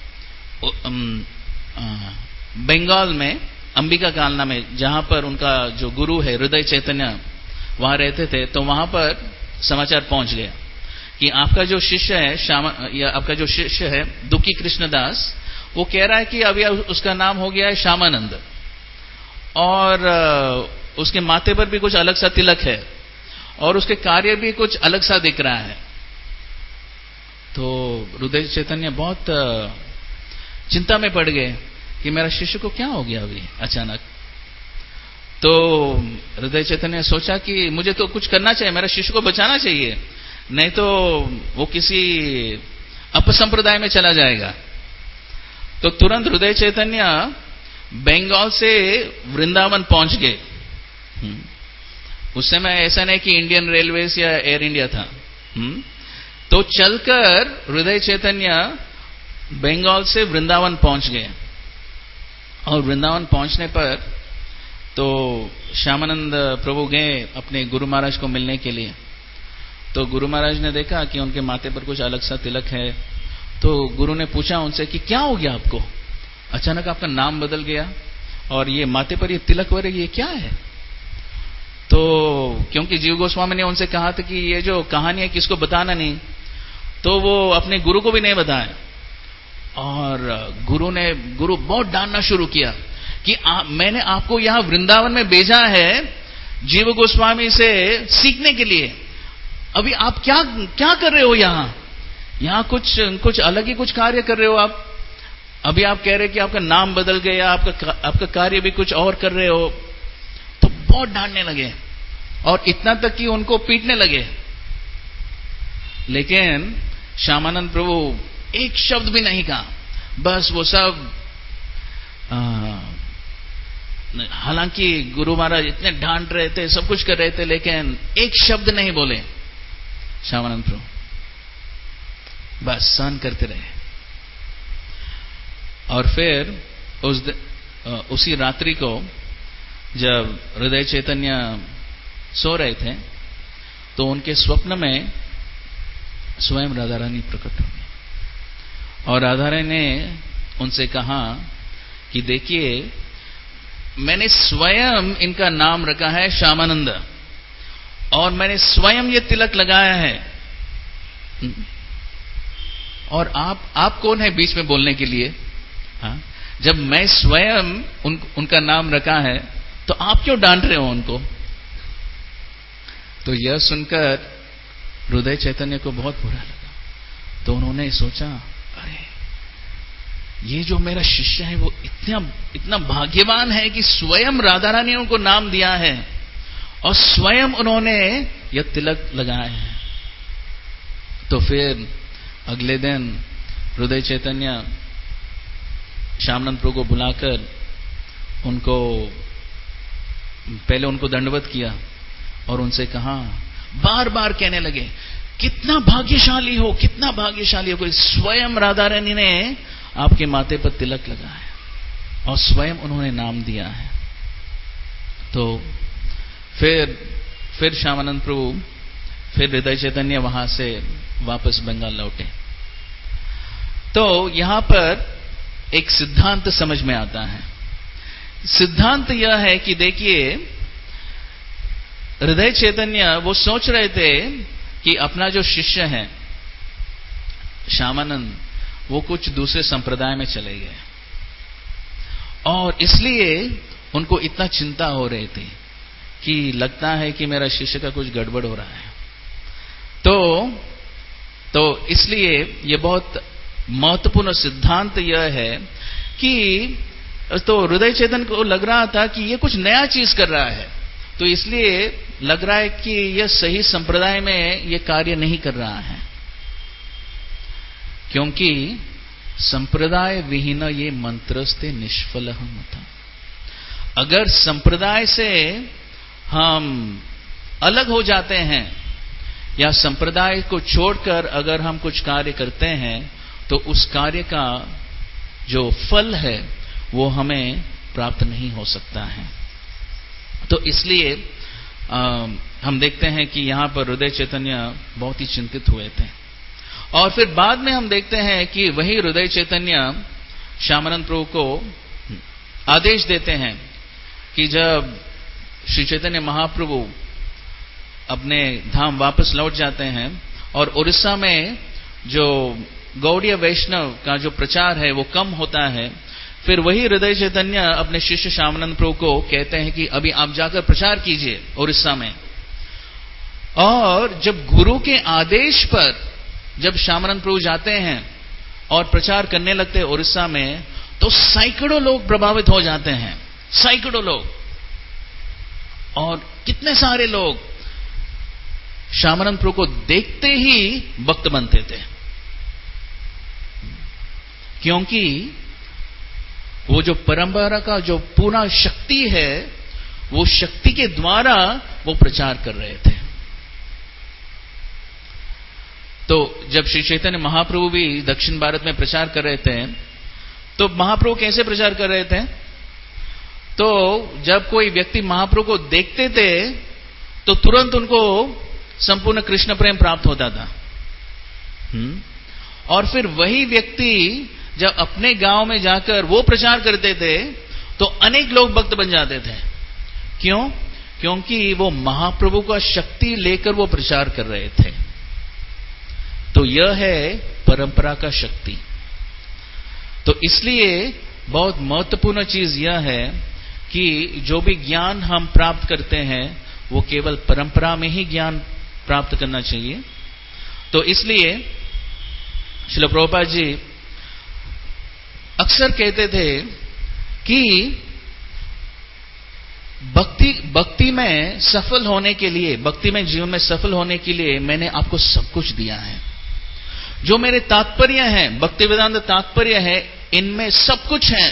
बंगाल में अंबिका कालना में, जहां पर उनका जो गुरु है हृदय चैतन्य वहां रहते थे, तो वहां पर समाचार पहुंच गया कि आपका जो शिष्य है श्यामा या आपका जो शिष्य है दुखी कृष्णदास, वो कह रहा है कि अभी उसका नाम हो गया है श्यामानंद और उसके माथे पर भी कुछ अलग सा तिलक है और उसके कार्य भी कुछ अलग सा दिख रहा है। तो हृदय चैतन्य बहुत चिंता में पड़ गए कि मेरा शिष्य को क्या हो गया अभी अचानक। तो हृदय चैतन्य ने सोचा कि मुझे तो कुछ करना चाहिए, मेरा शिष्य को बचाना चाहिए, नहीं तो वो किसी अपसंप्रदाय में चला जाएगा। तो तुरंत हृदय चैतन्य बंगाल से वृंदावन पहुंच गए। उस समय ऐसा नहीं कि इंडियन रेलवेज या एयर इंडिया था, तो चलकर हृदय चैतन्य बंगाल से वृंदावन पहुंच गए। और वृंदावन पहुंचने पर तो श्यामानंद प्रभु गए अपने गुरु महाराज को मिलने के लिए। तो गुरु महाराज ने देखा कि उनके माथे पर कुछ अलग सा तिलक है। तो गुरु ने पूछा उनसे कि क्या हो गया आपको, अचानक आपका नाम बदल गया और ये माथे पर ये तिलक हो रही, ये क्या है। तो क्योंकि जीव गोस्वामी ने उनसे कहा था कि ये जो कहानी है किसको बताना नहीं, तो वो अपने गुरु को भी नहीं बताया। और गुरु ने गुरु बहुत डांटना शुरू किया कि आ, मैंने आपको यहां वृंदावन में भेजा है जीव गोस्वामी से सीखने के लिए, अभी आप क्या क्या कर रहे हो यहां यहां कुछ कुछ अलग ही कुछ कार्य कर रहे हो आप। अभी आप कह रहे कि आपका नाम बदल गया, आपका आपका कार्य भी कुछ और कर रहे हो। तो बहुत डांटने लगे और इतना तक कि उनको पीटने लगे। लेकिन श्यामानंद प्रभु एक शब्द भी नहीं कहा, बस वो सब, हालांकि गुरु महाराज इतने डांट रहे थे, सब कुछ कर रहे थे, लेकिन एक शब्द नहीं बोले श्यामानंद प्रभु, बस सहन करते रहे। और फिर उस उसी रात्रि को जब हृदय चैतन्य सो रहे थे तो उनके स्वप्न में स्वयं राधा रानी प्रकट हुई और राधा रानी ने उनसे कहा कि देखिए, मैंने स्वयं इनका नाम रखा है श्यामानंद और मैंने स्वयं ये तिलक लगाया है, और आप आप कौन है बीच में बोलने के लिए? हाँ? जब मैं स्वयं उन, उनका नाम रखा है तो आप क्यों डांट रहे हो उनको? तो यह सुनकर हृदय चैतन्य को बहुत बुरा लगा। तो उन्होंने सोचा, अरे ये जो मेरा शिष्य है वो इतना इतना भाग्यवान है कि स्वयं राधा रानी ने उनको नाम दिया है और स्वयं उन्होंने यह तिलक लगाया है। तो फिर अगले दिन हृदय चैतन्य श्यामानंद प्रभु को बुलाकर उनको पहले उनको दंडवत किया और उनसे कहा, बार बार कहने लगे, कितना भाग्यशाली हो, कितना भाग्यशाली हो, कोई स्वयं राधा रानी ने आपके माथे पर तिलक लगाया और स्वयं उन्होंने नाम दिया है। तो फिर फिर श्यामानंद प्रभु फिर हृदय चैतन्य वहां से वापस बंगाल लौटे। तो यहां पर एक सिद्धांत समझ में आता है। सिद्धांत यह है कि देखिए, हृदय चैतन्य वो सोच रहे थे कि अपना जो शिष्य है श्यामानंद वो कुछ दूसरे संप्रदाय में चले गए और इसलिए उनको इतना चिंता हो रही थी कि लगता है कि मेरा शिष्य का कुछ गड़बड़ हो रहा है। तो तो इसलिए ये बहुत महत्वपूर्ण सिद्धांत यह है कि तो हृदय चैतन्य को लग रहा था कि ये कुछ नया चीज कर रहा है, तो इसलिए लग रहा है कि यह सही संप्रदाय में यह कार्य नहीं कर रहा है, क्योंकि संप्रदाय विहीन ये मंत्रस्ते निष्फल हम था। अगर संप्रदाय से हम अलग हो जाते हैं या संप्रदाय को छोड़कर अगर हम कुछ कार्य करते हैं तो उस कार्य का जो फल है वो हमें प्राप्त नहीं हो सकता है। तो इसलिए आ, हम देखते हैं कि यहां पर हृदय चैतन्य बहुत ही चिंतित हुए थे और फिर बाद में हम देखते हैं कि वही हृदय चैतन्य श्यामानंद प्रभु को आदेश देते हैं कि जब श्री चैतन्य महाप्रभु अपने धाम वापस लौट जाते हैं और उड़ीसा में जो गौड़ीय वैष्णव का जो प्रचार है वो कम होता है, फिर वही हृदय चैतन्य अपने शिष्य श्यामानंद प्रभु को कहते हैं कि अभी आप जाकर प्रचार कीजिए उड़ीसा में। और जब गुरु के आदेश पर जब श्यामानंद प्रभु जाते हैं और प्रचार करने लगते हैं उड़ीसा में, तो सैकड़ों लोग प्रभावित हो जाते हैं, सैकड़ों लोग। और कितने सारे लोग श्यामानंद प्रभु को देखते ही भक्त बनते थे, क्योंकि वो जो परंपरा का जो पूरा शक्ति है वो शक्ति के द्वारा वो प्रचार कर रहे थे। तो जब श्री चैतन्य महाप्रभु भी दक्षिण भारत में प्रचार कर रहे थे तो महाप्रभु कैसे प्रचार कर रहे थे? तो जब कोई व्यक्ति महाप्रभु को देखते थे तो तुरंत उनको संपूर्ण कृष्ण प्रेम प्राप्त होता था। हुँ? और फिर वही व्यक्ति जब अपने गांव में जाकर वो प्रचार करते थे तो अनेक लोग भक्त बन जाते थे। क्यों? क्योंकि वो महाप्रभु का शक्ति लेकर वो प्रचार कर रहे थे। तो यह है परंपरा का शक्ति। तो इसलिए बहुत महत्वपूर्ण चीज यह है कि जो भी ज्ञान हम प्राप्त करते हैं वो केवल परंपरा में ही ज्ञान प्राप्त करना चाहिए। तो इसलिए श्रील प्रभुपाद जी अक्सर कहते थे कि भक्ति भक्ति में सफल होने के लिए, भक्ति में जीवन में सफल होने के लिए मैंने आपको सब कुछ दिया है। जो मेरे तात्पर्य है, भक्ति वेदांत तात्पर्य है, इनमें सब कुछ है।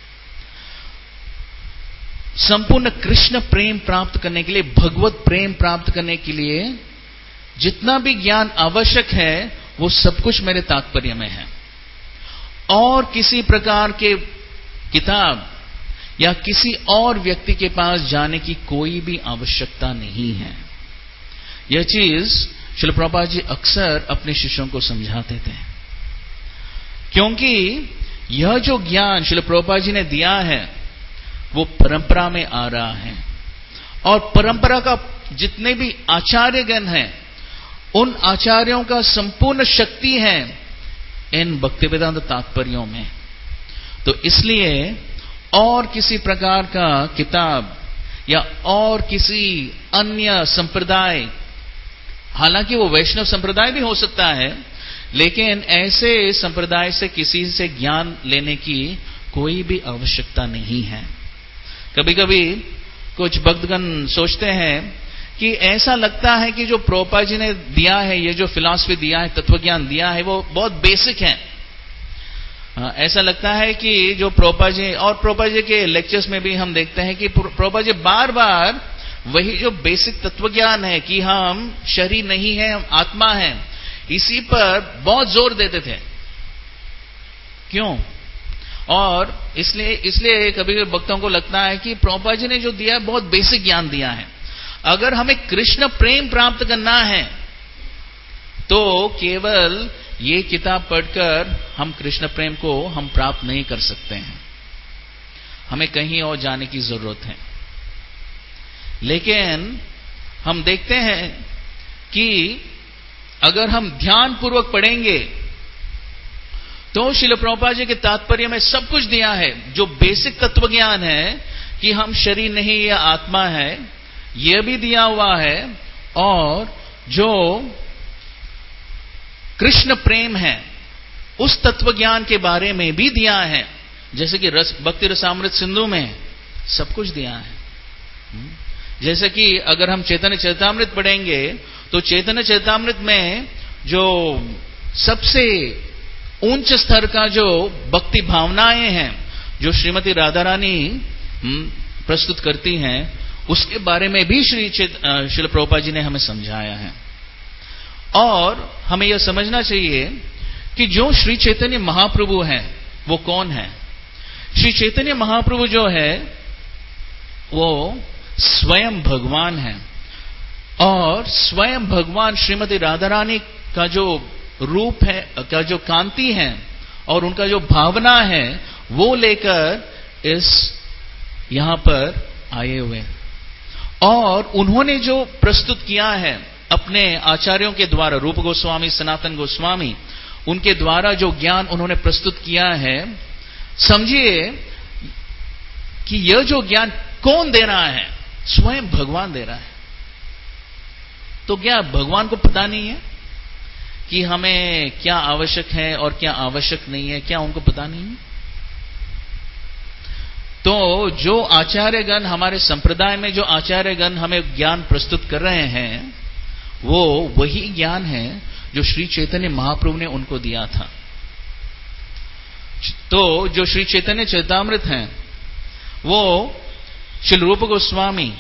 संपूर्ण कृष्ण प्रेम प्राप्त करने के लिए, भगवत प्रेम प्राप्त करने के लिए जितना भी ज्ञान आवश्यक है वो सब कुछ मेरे तात्पर्य में है। और किसी प्रकार के किताब या किसी और व्यक्ति के पास जाने की कोई भी आवश्यकता नहीं है। यह चीज श्रील प्रभुपाद जी अक्सर अपने शिष्यों को समझाते थे, क्योंकि यह जो ज्ञान श्रील प्रभुपाद जी ने दिया है वो परंपरा में आ रहा है, और परंपरा का जितने भी आचार्यगण हैं, उन आचार्यों का संपूर्ण शक्ति है इन भक्तिवेदांत तात्पर्यों में। तो इसलिए और किसी प्रकार का किताब या और किसी अन्य संप्रदाय, हालांकि वो वैष्णव संप्रदाय भी हो सकता है, लेकिन ऐसे संप्रदाय से किसी से ज्ञान लेने की कोई भी आवश्यकता नहीं है। कभी कभी कुछ भक्तगण सोचते हैं कि ऐसा लगता है कि जो प्रभुपाद जी ने दिया है, ये जो फिलॉसफी दिया है, तत्वज्ञान दिया है, वो बहुत बेसिक है। ऐसा लगता है कि जो प्रभुपाद जी, और प्रभुपाद जी के लेक्चर्स में भी हम देखते हैं कि प्रभुपाद जी बार बार वही जो बेसिक तत्वज्ञान है कि हम शरीर नहीं है, हम आत्मा है, इसी पर बहुत जोर देते थे। क्यों? और इसलिए इसलिए कभी कभी भक्तों को लगता है कि प्रभुपाद जी ने जो दिया है बहुत बेसिक ज्ञान दिया है। अगर हमें कृष्ण प्रेम प्राप्त करना है तो केवल ये किताब पढ़कर हम कृष्ण प्रेम को हम प्राप्त नहीं कर सकते हैं, हमें कहीं और जाने की जरूरत है। लेकिन हम देखते हैं कि अगर हम ध्यान पूर्वक पढ़ेंगे तो श्रील प्रभुपाद जी के तात्पर्य में सब कुछ दिया है। जो बेसिक तत्व ज्ञान है कि हम शरीर नहीं या आत्मा है, यह भी दिया हुआ है, और जो कृष्ण प्रेम है उस तत्व ज्ञान के बारे में भी दिया है, जैसे कि रस भक्ति रसामृत सिंधु में सब कुछ दिया है। जैसे कि अगर हम चैतन्य चरितामृत पढ़ेंगे तो चैतन्य चरितामृत में जो सबसे उच्च स्तर का जो भक्ति भावनाएं हैं जो श्रीमती राधा रानी प्रस्तुत करती हैं, उसके बारे में भी श्री श्रील प्रभुपाद जी ने हमें समझाया है। और हमें यह समझना चाहिए कि जो श्री चैतन्य महाप्रभु हैं वो कौन है। श्री चैतन्य महाप्रभु जो है वो स्वयं भगवान है, और स्वयं भगवान श्रीमती राधा रानी का जो रूप है, का जो कांति है और उनका जो भावना है, वो लेकर इस यहां पर आए हुए, और उन्होंने जो प्रस्तुत किया है अपने आचार्यों के द्वारा, रूप गोस्वामी, सनातन गोस्वामी, उनके द्वारा जो ज्ञान उन्होंने प्रस्तुत किया है, समझिए कि यह जो ज्ञान कौन दे रहा है? स्वयं भगवान दे रहा है। तो क्या भगवान को पता नहीं है कि हमें क्या आवश्यक है और क्या आवश्यक नहीं है? क्या उनको पता नहीं है? तो जो आचार्यगण, हमारे संप्रदाय में जो आचार्यगण हमें ज्ञान प्रस्तुत कर रहे हैं, वो वही ज्ञान है जो श्री चैतन्य महाप्रभु ने उनको दिया था। तो जो श्री चैतन्य चरितामृत हैं वो श्री रूप गोस्वामी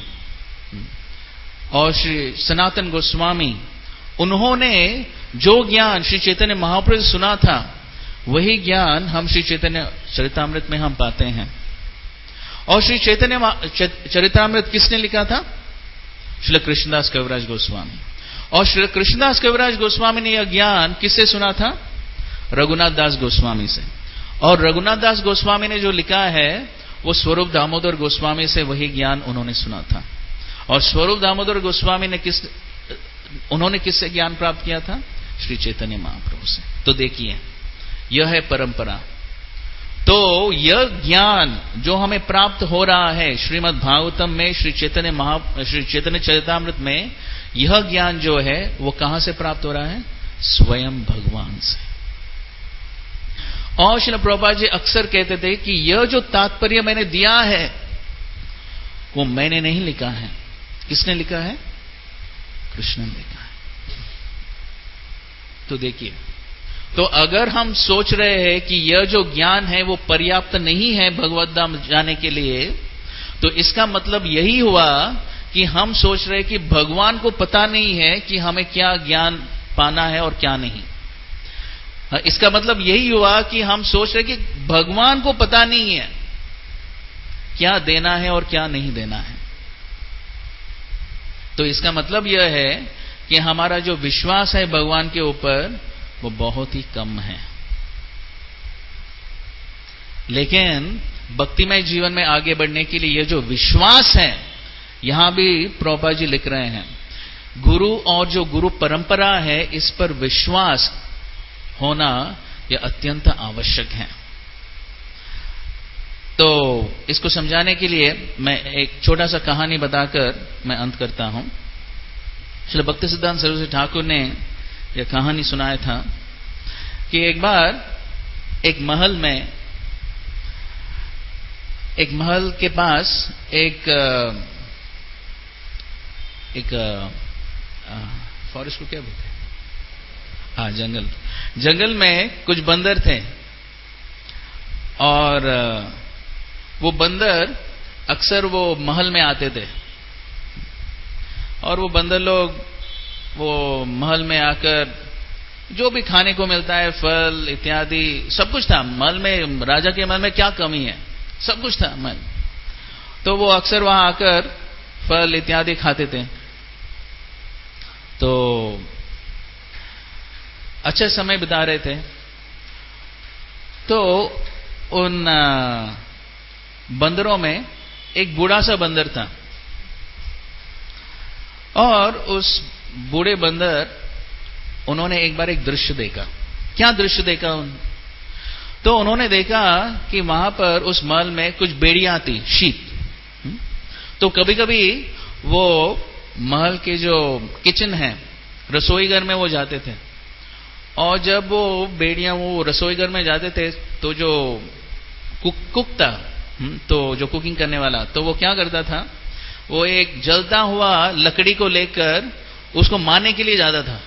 और श्री सनातन गोस्वामी, उन्होंने जो ज्ञान श्री चैतन्य महाप्रभु से सुना था, वही ज्ञान हम श्री चैतन्य चरितामृत में हम पाते हैं। और श्री चैतन्य चरितामृत किसने लिखा था? श्री कृष्णदास कविराज गोस्वामी। और श्री कृष्णदास कविराज गोस्वामी ने यह ज्ञान किससे सुना था? रघुनाथ दास गोस्वामी से। और रघुनाथ दास गोस्वामी ने जो लिखा है वो स्वरूप दामोदर गोस्वामी से वही ज्ञान उन्होंने सुना था। और स्वरूप दामोदर गोस्वामी ने किस उन्होंने किससे ज्ञान प्राप्त किया था? श्री चैतन्य महाप्रभु से। तो देखिए, यह है परंपरा। तो यह ज्ञान जो हमें प्राप्त हो रहा है श्रीमद् भागवतम में, श्री चैतन्य महा श्री चैतन्य चरितामृत में, यह ज्ञान जो है वो कहां से प्राप्त हो रहा है? स्वयं भगवान से। और श्रील प्रभुपाद जी अक्सर कहते थे कि यह जो तात्पर्य मैंने दिया है वो मैंने नहीं लिखा है। किसने लिखा है? कृष्ण ने लिखा है। तो देखिए, तो अगर हम सोच रहे हैं कि यह जो ज्ञान है वो पर्याप्त नहीं है भगवद धाम जाने के लिए, तो इसका मतलब यही हुआ कि हम सोच रहे हैं कि भगवान को पता नहीं है कि हमें क्या ज्ञान पाना है और क्या नहीं। इसका मतलब यही हुआ कि हम सोच रहे कि भगवान को पता नहीं है क्या देना है और क्या नहीं देना है। तो इसका मतलब यह है कि हमारा जो विश्वास है भगवान के ऊपर वो बहुत ही कम है। लेकिन भक्तिमय जीवन में आगे बढ़ने के लिए यह जो विश्वास है, यहां भी प्रभुपाद जी लिख रहे हैं, गुरु और जो गुरु परंपरा है इस पर विश्वास होना यह अत्यंत आवश्यक है। तो इसको समझाने के लिए मैं एक छोटा सा कहानी बताकर मैं अंत करता हूं। श्रील भक्ति सिद्धांत सरस्वती ठाकुर ने यह कहानी सुनाया था कि एक बार एक महल में, एक महल के पास एक एक फॉरेस्ट को क्या बोलते हैं, हाँ जंगल, जंगल में कुछ बंदर थे और वो बंदर अक्सर वो महल में आते थे और वो बंदर लोग वो महल में आकर जो भी खाने को मिलता है, फल इत्यादि सब कुछ था महल में। राजा के महल में क्या कमी है, सब कुछ था महल। तो वो अक्सर वहां आकर फल इत्यादि खाते थे। तो अच्छे समय बिता रहे थे। तो उन बंदरों में एक बूढ़ा सा बंदर था और उस बूढ़े बंदर, उन्होंने एक बार एक दृश्य देखा। क्या दृश्य देखा उन तो उन्होंने देखा कि वहां पर उस महल में कुछ बेड़ियां थी, शीप। तो कभी कभी वो महल के जो किचन है, रसोई घर में वो जाते थे और जब वो बेड़ियां वो रसोई घर में जाते थे तो जो कुक कुक था, तो जो कुकिंग करने वाला, तो वो क्या करता था, वो एक जलता हुआ लकड़ी को लेकर उसको मारने के लिए जाता था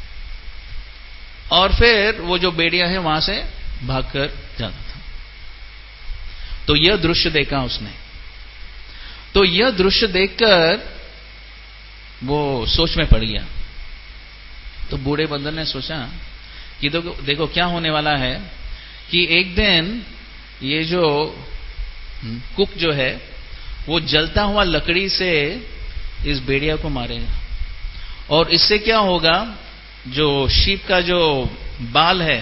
और फिर वो जो बेड़ियां है वहां से भागकर जाता था। तो यह दृश्य देखा उसने। तो यह दृश्य देखकर वो सोच में पड़ गया। तो बूढ़े बंदर ने सोचा कि देखो देखो क्या होने वाला है कि एक दिन ये जो कुक जो है वो जलता हुआ लकड़ी से इस बेड़िया को मारेगा और इससे क्या होगा, जो शीप का जो बाल है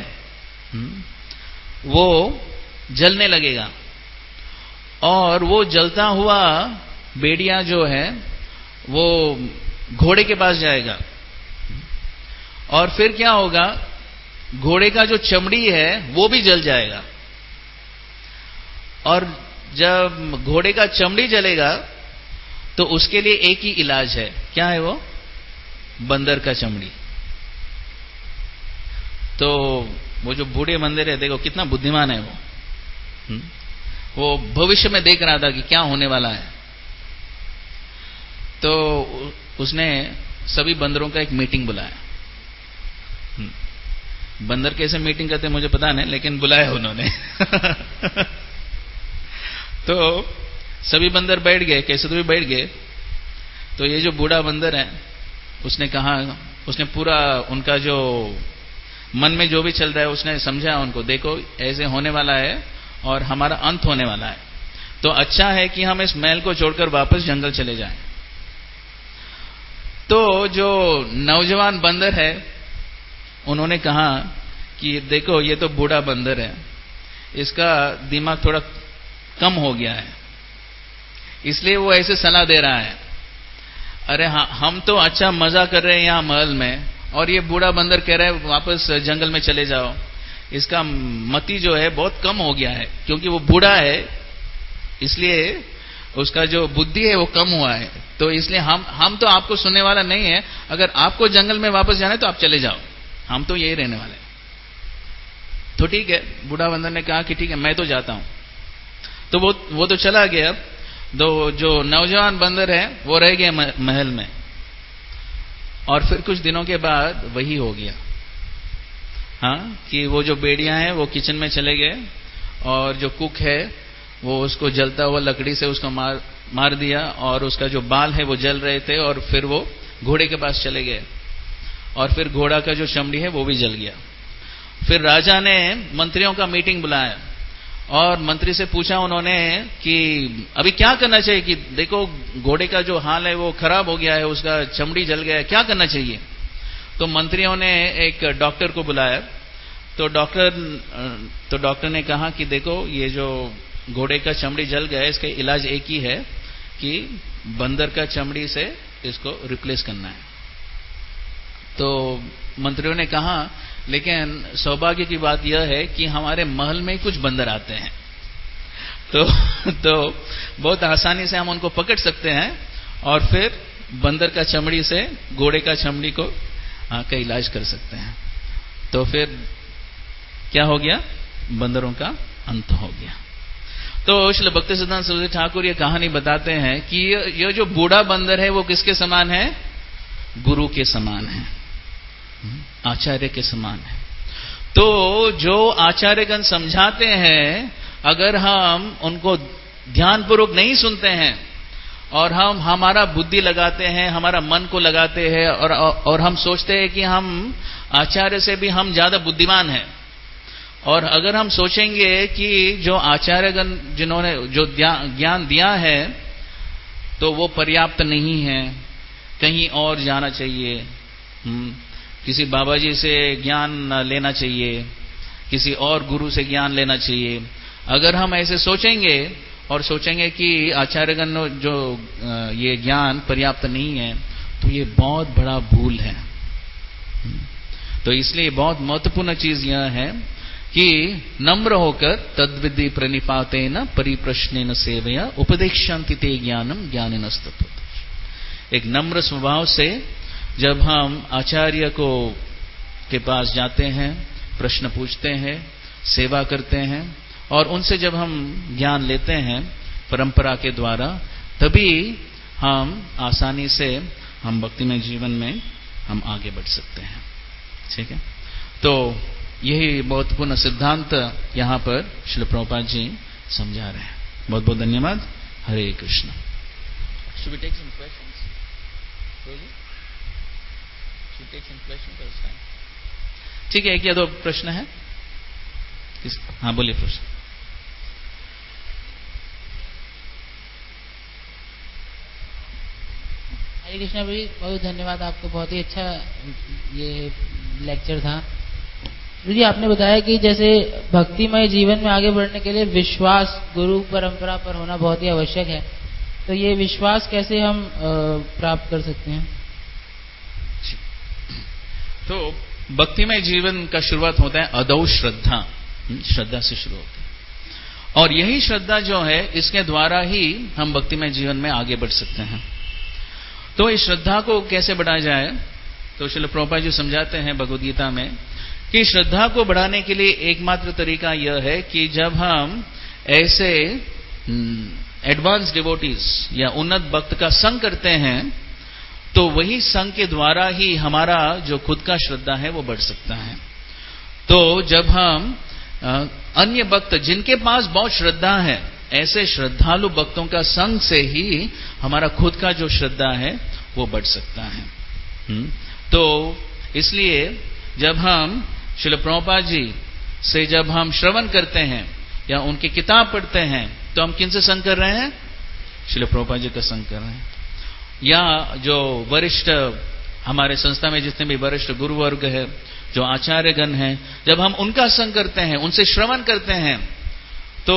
वो जलने लगेगा और वो जलता हुआ बेड़िया जो है वो घोड़े के पास जाएगा और फिर क्या होगा, घोड़े का जो चमड़ी है वो भी जल जाएगा और जब घोड़े का चमड़ी जलेगा तो उसके लिए एक ही इलाज है। क्या है वो? बंदर का चमड़ी। तो वो जो बूढ़े बंदर है, देखो कितना बुद्धिमान है वो हुँ? वो भविष्य में देख रहा था कि क्या होने वाला है। तो उसने सभी बंदरों का एक मीटिंग बुलाया। बंदर कैसे मीटिंग करते मुझे पता नहीं, लेकिन बुलाया उन्होंने। तो सभी बंदर बैठ गए, कैसे तो भी बैठ गए। तो ये जो बूढ़ा बंदर है उसने कहा, उसने पूरा उनका जो मन में जो भी चल रहा है उसने समझा उनको, देखो ऐसे होने वाला है और हमारा अंत होने वाला है, तो अच्छा है कि हम इस महल को छोड़कर वापस जंगल चले जाएं। तो जो नौजवान बंदर है उन्होंने कहा कि देखो ये तो बूढ़ा बंदर है, इसका दिमाग थोड़ा कम हो गया है, इसलिए वो ऐसे सलाह दे रहा है। अरे हाँ, हम तो अच्छा मजा कर रहे हैं यहाँ महल में और ये बूढ़ा बंदर कह रहा है वापस जंगल में चले जाओ। इसका मति जो है बहुत कम हो गया है, क्योंकि वो बूढ़ा है इसलिए उसका जो बुद्धि है वो कम हुआ है। तो इसलिए हम हम तो आपको सुनने वाला नहीं है, अगर आपको जंगल में वापस जाना है तो आप चले जाओ, हम तो यही रहने वाले हैं। तो ठीक है, बूढ़ा बंदर ने कहा कि ठीक है मैं तो जाता हूं। तो वो वो तो चला गया। दो जो नौजवान बंदर है वो रह गए महल में और फिर कुछ दिनों के बाद वही हो गया, हाँ, कि वो जो बेड़ियां हैं वो किचन में चले गए और जो कुक है वो उसको जलता हुआ लकड़ी से उसको मार मार दिया और उसका जो बाल है वो जल रहे थे और फिर वो घोड़े के पास चले गए और फिर घोड़ा का जो चमड़ी है वो भी जल गया। फिर राजा ने मंत्रियों का मीटिंग बुलाया और मंत्री से पूछा उन्होंने कि अभी क्या करना चाहिए, कि देखो घोड़े का जो हाल है वो खराब हो गया है, उसका चमड़ी जल गया है, क्या करना चाहिए। तो मंत्रियों ने एक डॉक्टर को बुलाया। तो डॉक्टर तो डॉक्टर ने कहा कि देखो ये जो घोड़े का चमड़ी जल गया है, इसका इलाज एक ही है कि बंदर का चमड़ी से इसको रिप्लेस करना है। तो मंत्रियों ने कहा लेकिन सौभाग्य की बात यह है कि हमारे महल में कुछ बंदर आते हैं, तो तो बहुत आसानी से हम उनको पकड़ सकते हैं और फिर बंदर का चमड़ी से घोड़े का चमड़ी को का इलाज कर सकते हैं। तो फिर क्या हो गया, बंदरों का अंत हो गया। तो श्री भक्ति सिद्धांत सरस्वती ठाकुर ये कहानी बताते हैं कि ये जो बूढ़ा बंदर है वो किसके समान है, गुरु के समान है, आचार्य के समान है। तो जो आचार्यगण समझाते हैं, अगर हम उनको ध्यानपूर्वक नहीं सुनते हैं और हम हमारा बुद्धि लगाते हैं, हमारा मन को लगाते हैं और और हम सोचते हैं कि हम आचार्य से भी हम ज्यादा बुद्धिमान हैं, और अगर हम सोचेंगे कि जो आचार्यगण जिन्होंने जो ज्ञान दिया है तो वो पर्याप्त नहीं है, कहीं और जाना चाहिए, किसी बाबा जी से ज्ञान लेना चाहिए, किसी और गुरु से ज्ञान लेना चाहिए, अगर हम ऐसे सोचेंगे और सोचेंगे कि आचार्यगण जो ये ज्ञान पर्याप्त नहीं है, तो ये बहुत बड़ा भूल है। तो इसलिए बहुत महत्वपूर्ण चीज यह है कि नम्र होकर तद्विधि प्रणिपातेन परिप्रश्नेन सेवया उपदेक्षन्ति ते ज्ञानम ज्ञानिनस्तत्वतः। एक नम्र स्वभाव से जब हम आचार्य को के पास जाते हैं, प्रश्न पूछते हैं, सेवा करते हैं और उनसे जब हम ज्ञान लेते हैं परंपरा के द्वारा, तभी हम आसानी से हम भक्तिमय जीवन में हम आगे बढ़ सकते हैं। ठीक है, तो यही महत्वपूर्ण सिद्धांत यहाँ पर श्रील प्रभुपाद जी समझा रहे हैं। बहुत बहुत धन्यवाद। हरे Krishna. Should we take some questions? Really? Should we take some questions or time? ठीक है, एक या दो प्रश्न है। हाँ बोलिए प्रश्न। हरे कृष्णा भाई, बहुत धन्यवाद आपको, बहुत ही अच्छा ये लेक्चर था। जी आपने बताया कि जैसे भक्तिमय जीवन में आगे बढ़ने के लिए विश्वास गुरु परंपरा पर होना बहुत ही आवश्यक है, तो ये विश्वास कैसे हम प्राप्त कर सकते हैं? तो भक्तिमय जीवन का शुरुआत होता है अदौ श्रद्धा, श्रद्धा से शुरू होता है, और यही श्रद्धा जो है इसके द्वारा ही हम भक्तिमय जीवन में आगे बढ़ सकते हैं। तो इस श्रद्धा को कैसे बढ़ाया जाए, तो श्रील प्रभुपाद जी समझाते हैं भगवद गीता में कि श्रद्धा को बढ़ाने के लिए एकमात्र तरीका यह है कि जब हम ऐसे एडवांस डिवोटीज या उन्नत भक्त का संग करते हैं, तो वही संग के द्वारा ही हमारा जो खुद का श्रद्धा है वो बढ़ सकता है। तो जब हम अन्य भक्त जिनके पास बहुत श्रद्धा है, ऐसे श्रद्धालु भक्तों का संग से ही हमारा खुद का जो श्रद्धा है वो बढ़ सकता है। तो इसलिए जब हम श्रील प्रभुपाद जी से जब हम श्रवण करते हैं या उनकी किताब पढ़ते हैं, तो हम किन से संग कर रहे हैं? श्रील प्रभुपाद जी का संग कर रहे हैं। या जो वरिष्ठ हमारे संस्था में जितने भी वरिष्ठ गुरुवर्ग है, जो आचार्यगण हैं, जब हम उनका संग करते हैं, उनसे श्रवण करते हैं, तो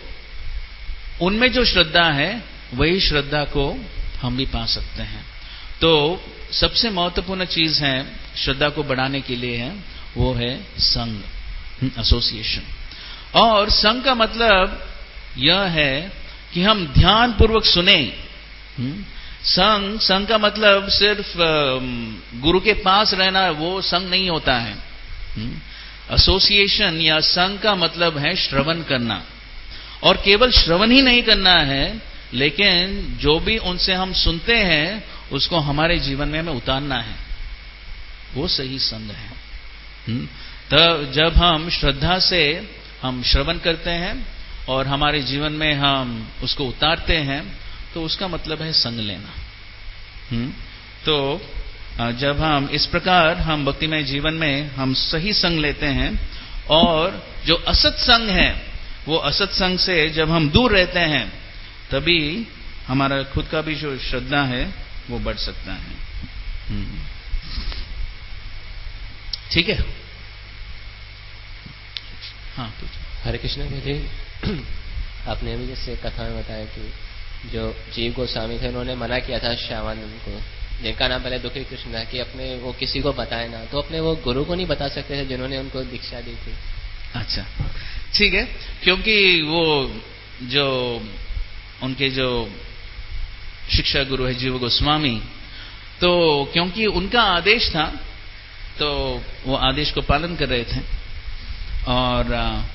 उनमें जो श्रद्धा है वही श्रद्धा को हम भी पा सकते हैं। तो सबसे महत्वपूर्ण चीज है श्रद्धा को बढ़ाने के लिए है वो है संग, एसोसिएशन। और संग का मतलब यह है कि हम ध्यान पूर्वक सुने। संग संग का मतलब सिर्फ गुरु के पास रहना वो संग नहीं होता है। एसोसिएशन या संग का मतलब है श्रवण करना, और केवल श्रवण ही नहीं करना है, लेकिन जो भी उनसे हम सुनते हैं उसको हमारे जीवन में हमें उतारना है, वो सही संग है। तो जब हम श्रद्धा से हम श्रवण करते हैं और हमारे जीवन में हम उसको उतारते हैं, तो उसका मतलब है संग लेना। तो जब हम इस प्रकार हम भक्तिमय जीवन में हम सही संग लेते हैं, और जो असत संग है वो असत्संग से जब हम दूर रहते हैं तभी हमारा खुद का भी जो श्रद्धा है वो बढ़ सकता है। ठीक है। हाँ, हरे कृष्ण जी, आपने अभी जैसे कथा में बताया कि जो जीव गोस्वामी थे उन्होंने मना किया था श्यामानंद को, जिनका नाम पहले दुखी कृष्ण था, कि अपने वो किसी को बताए ना, तो अपने वो गुरु को नहीं बता सकते थे जिन्होंने उनको दीक्षा दी थी। अच्छा, ठीक है। क्योंकि वो जो उनके जो शिक्षा गुरु है जीव गोस्वामी, तो क्योंकि उनका आदेश था तो वो आदेश को पालन कर रहे थे, और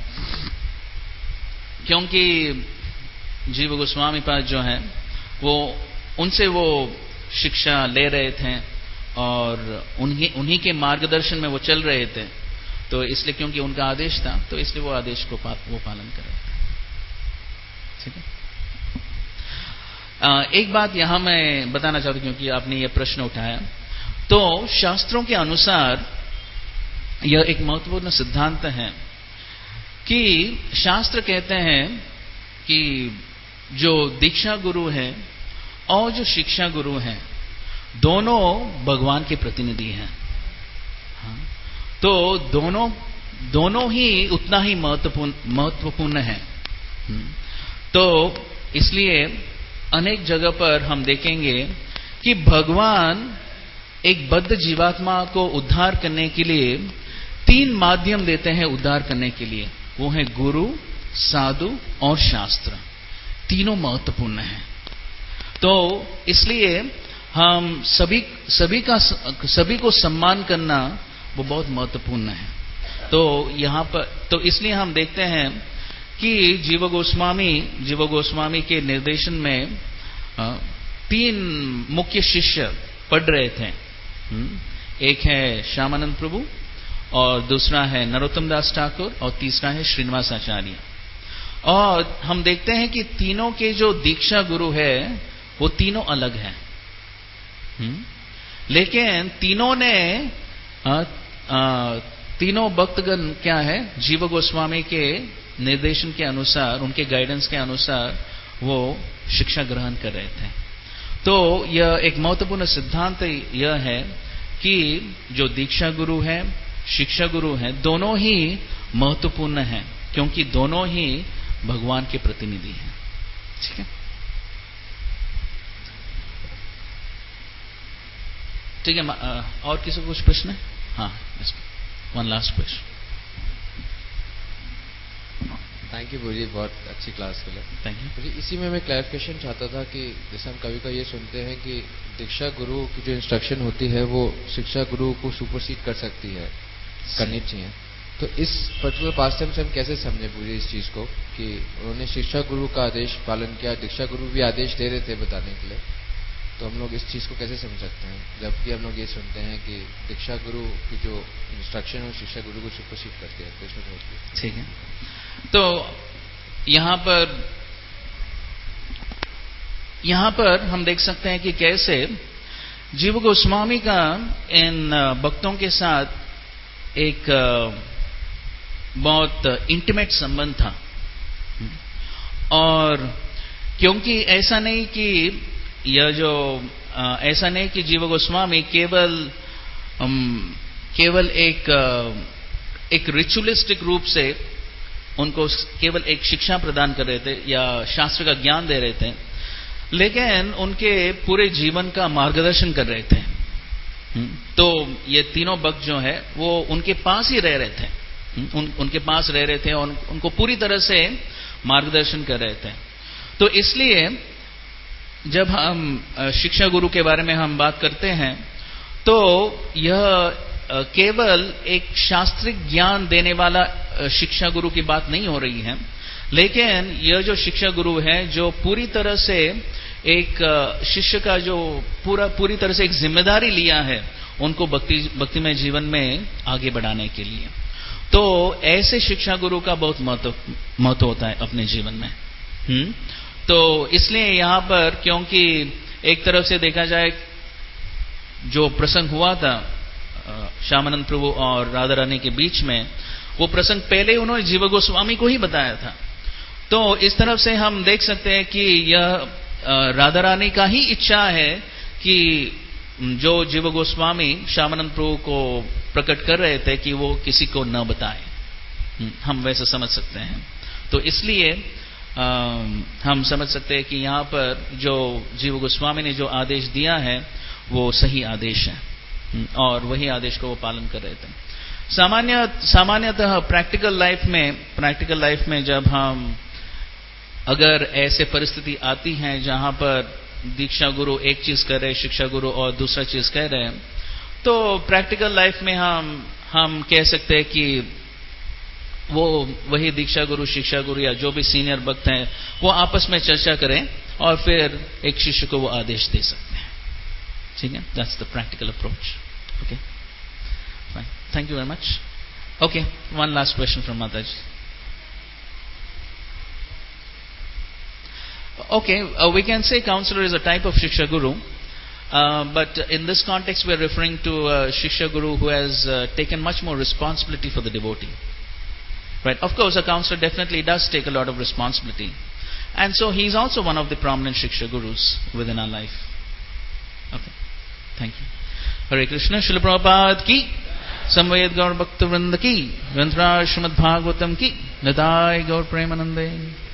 क्योंकि जीव गोस्वामी पास जो है वो उनसे वो शिक्षा ले रहे थे और उन्हीं उन्हीं के मार्गदर्शन में वो चल रहे थे, तो इसलिए क्योंकि उनका आदेश था तो इसलिए वो आदेश को पा, वो पालन कर रहे थे। ठीक है। एक बात यहां मैं बताना चाहता हूं, क्योंकि आपने ये प्रश्न उठाया, तो शास्त्रों के अनुसार यह एक महत्वपूर्ण सिद्धांत है कि शास्त्र कहते हैं कि जो दीक्षा गुरु है और जो शिक्षा गुरु है दोनों भगवान के प्रतिनिधि हैं। हाँ, तो दोनों दोनों ही उतना ही महत्वपूर्ण महत्वपूर्ण है। तो इसलिए अनेक जगह पर हम देखेंगे कि भगवान एक बद्ध जीवात्मा को उद्धार करने के लिए तीन माध्यम देते हैं उद्धार करने के लिए, वो है गुरु, साधु और शास्त्र। तीनों महत्वपूर्ण हैं। तो इसलिए हम सभी सभी का सभी को सम्मान करना वो बहुत महत्वपूर्ण है। तो यहाँ पर तो इसलिए हम देखते हैं कि जीव गोस्वामी जीव गोस्वामी के निर्देशन में तीन मुख्य शिष्य पढ़ रहे थे। एक है श्यामानंद प्रभु, और दूसरा है नरोत्तम दास ठाकुर, और तीसरा है श्रीनिवास आचार्य। और हम देखते हैं कि तीनों के जो दीक्षा गुरु है वो तीनों अलग हैं, लेकिन तीनों ने आ, आ, तीनों भक्तगण क्या है, जीव गोस्वामी के निर्देशन के अनुसार, उनके गाइडेंस के अनुसार वो शिक्षा ग्रहण कर रहे थे। तो यह एक महत्वपूर्ण सिद्धांत यह है कि जो दीक्षा गुरु है, शिक्षा गुरु है, दोनों ही महत्वपूर्ण हैं, क्योंकि दोनों ही भगवान के प्रतिनिधि हैं। ठीक है। ठीक है। और किसी को कुछ प्रश्न है? हाँ, one last question. Thank you गुरुजी, बहुत अच्छी क्लास के लिए। थैंक यू गुरुजी। इसी में मैं क्लैरिफिकेशन चाहता था कि जैसे हम कभी कभी ये सुनते हैं कि दीक्षा गुरु की जो इंस्ट्रक्शन होती है वो शिक्षा गुरु को सुपरसीड कर सकती है, करनी चाहिए। तो इस पर्टिकुलर पास्टम से हम कैसे समझे पूरी इस चीज को कि उन्होंने शिक्षा गुरु का आदेश पालन किया, दीक्षा गुरु भी आदेश दे रहे थे बताने के लिए, तो हम लोग इस चीज को कैसे समझ सकते हैं, जबकि हम लोग ये सुनते हैं कि दीक्षा गुरु की जो इंस्ट्रक्शन है शिक्षा गुरु को सुपरसीड करती है। तो ठीक है। तो यहां पर यहां पर हम देख सकते हैं कि कैसे जीव गोस्वामी का इन भक्तों के साथ एक बहुत इंटीमेट संबंध था, और क्योंकि ऐसा नहीं कि यह जो ऐसा नहीं कि जीव गोस्वामी केवल केवल एक एक रिचुअलिस्टिक रूप से उनको केवल एक शिक्षा प्रदान कर रहे थे या शास्त्र का ज्ञान दे रहे थे, लेकिन उनके पूरे जीवन का मार्गदर्शन कर रहे थे। तो ये तीनों भक्त जो है वो उनके पास ही रह रहे थे, उन, उनके पास रह रहे थे और उनको पूरी तरह से मार्गदर्शन कर रहे थे। तो इसलिए जब हम शिक्षा गुरु के बारे में हम बात करते हैं तो यह केवल एक शास्त्रिक ज्ञान देने वाला शिक्षा गुरु की बात नहीं हो रही है, लेकिन यह जो शिक्षा गुरु है जो पूरी तरह से एक शिष्य का जो पूरा पूरी तरह से एक जिम्मेदारी लिया है उनको भक्ति भक्तिमय जीवन में आगे बढ़ाने के लिए। तो ऐसे शिक्षा गुरु का बहुत महत्व महत्व होता है अपने जीवन में। हम्म तो इसलिए यहां पर, क्योंकि एक तरफ से देखा जाए जो प्रसंग हुआ था श्यामानंद प्रभु और राधा रानी के बीच में, वो प्रसंग पहले उन्होंने जीव गोस्वामी को ही बताया था, तो इस तरफ से हम देख सकते हैं कि यह राधा रानी का ही इच्छा है कि जो जीव गोस्वामी श्यामानंद प्रभु को प्रकट कर रहे थे कि वो किसी को न बताए, हम वैसे समझ सकते हैं। तो इसलिए आ, हम समझ सकते हैं कि यहाँ पर जो जीव गोस्वामी ने जो आदेश दिया है वो सही आदेश है और वही आदेश को वो पालन कर रहे थे। सामान्य सामान्यतः प्रैक्टिकल लाइफ में प्रैक्टिकल लाइफ में जब हम अगर ऐसे परिस्थिति आती है जहां पर दीक्षा गुरु एक चीज कर रहे, शिक्षा गुरु और दूसरा चीज कह रहे हैं, तो प्रैक्टिकल लाइफ में हम हम कह सकते हैं कि वो वही दीक्षा गुरु, शिक्षा गुरु या जो भी सीनियर भक्त हैं वो आपस में चर्चा करें और फिर एक शिष्य को वो आदेश दे सकते हैं। ठीक है, that's the practical approach. Okay, fine, thank you very much. Okay, one last question from माता जी। Okay, uh, we can say counselor is a type of Shiksha Guru, uh, but in this context we are referring to a Shiksha Guru who has uh, taken much more responsibility for the devotee. Right? Of course, a counselor definitely does take a lot of responsibility, and so he is also one of the prominent Shiksha Gurus within our life. Okay, thank you. Hare Krishna, Srila Prabhupada ki, Samvayat Gaur Bhakta Vrinda ki, Granthra Srimad Bhagavatam ki, Nidai Gaur Premanande.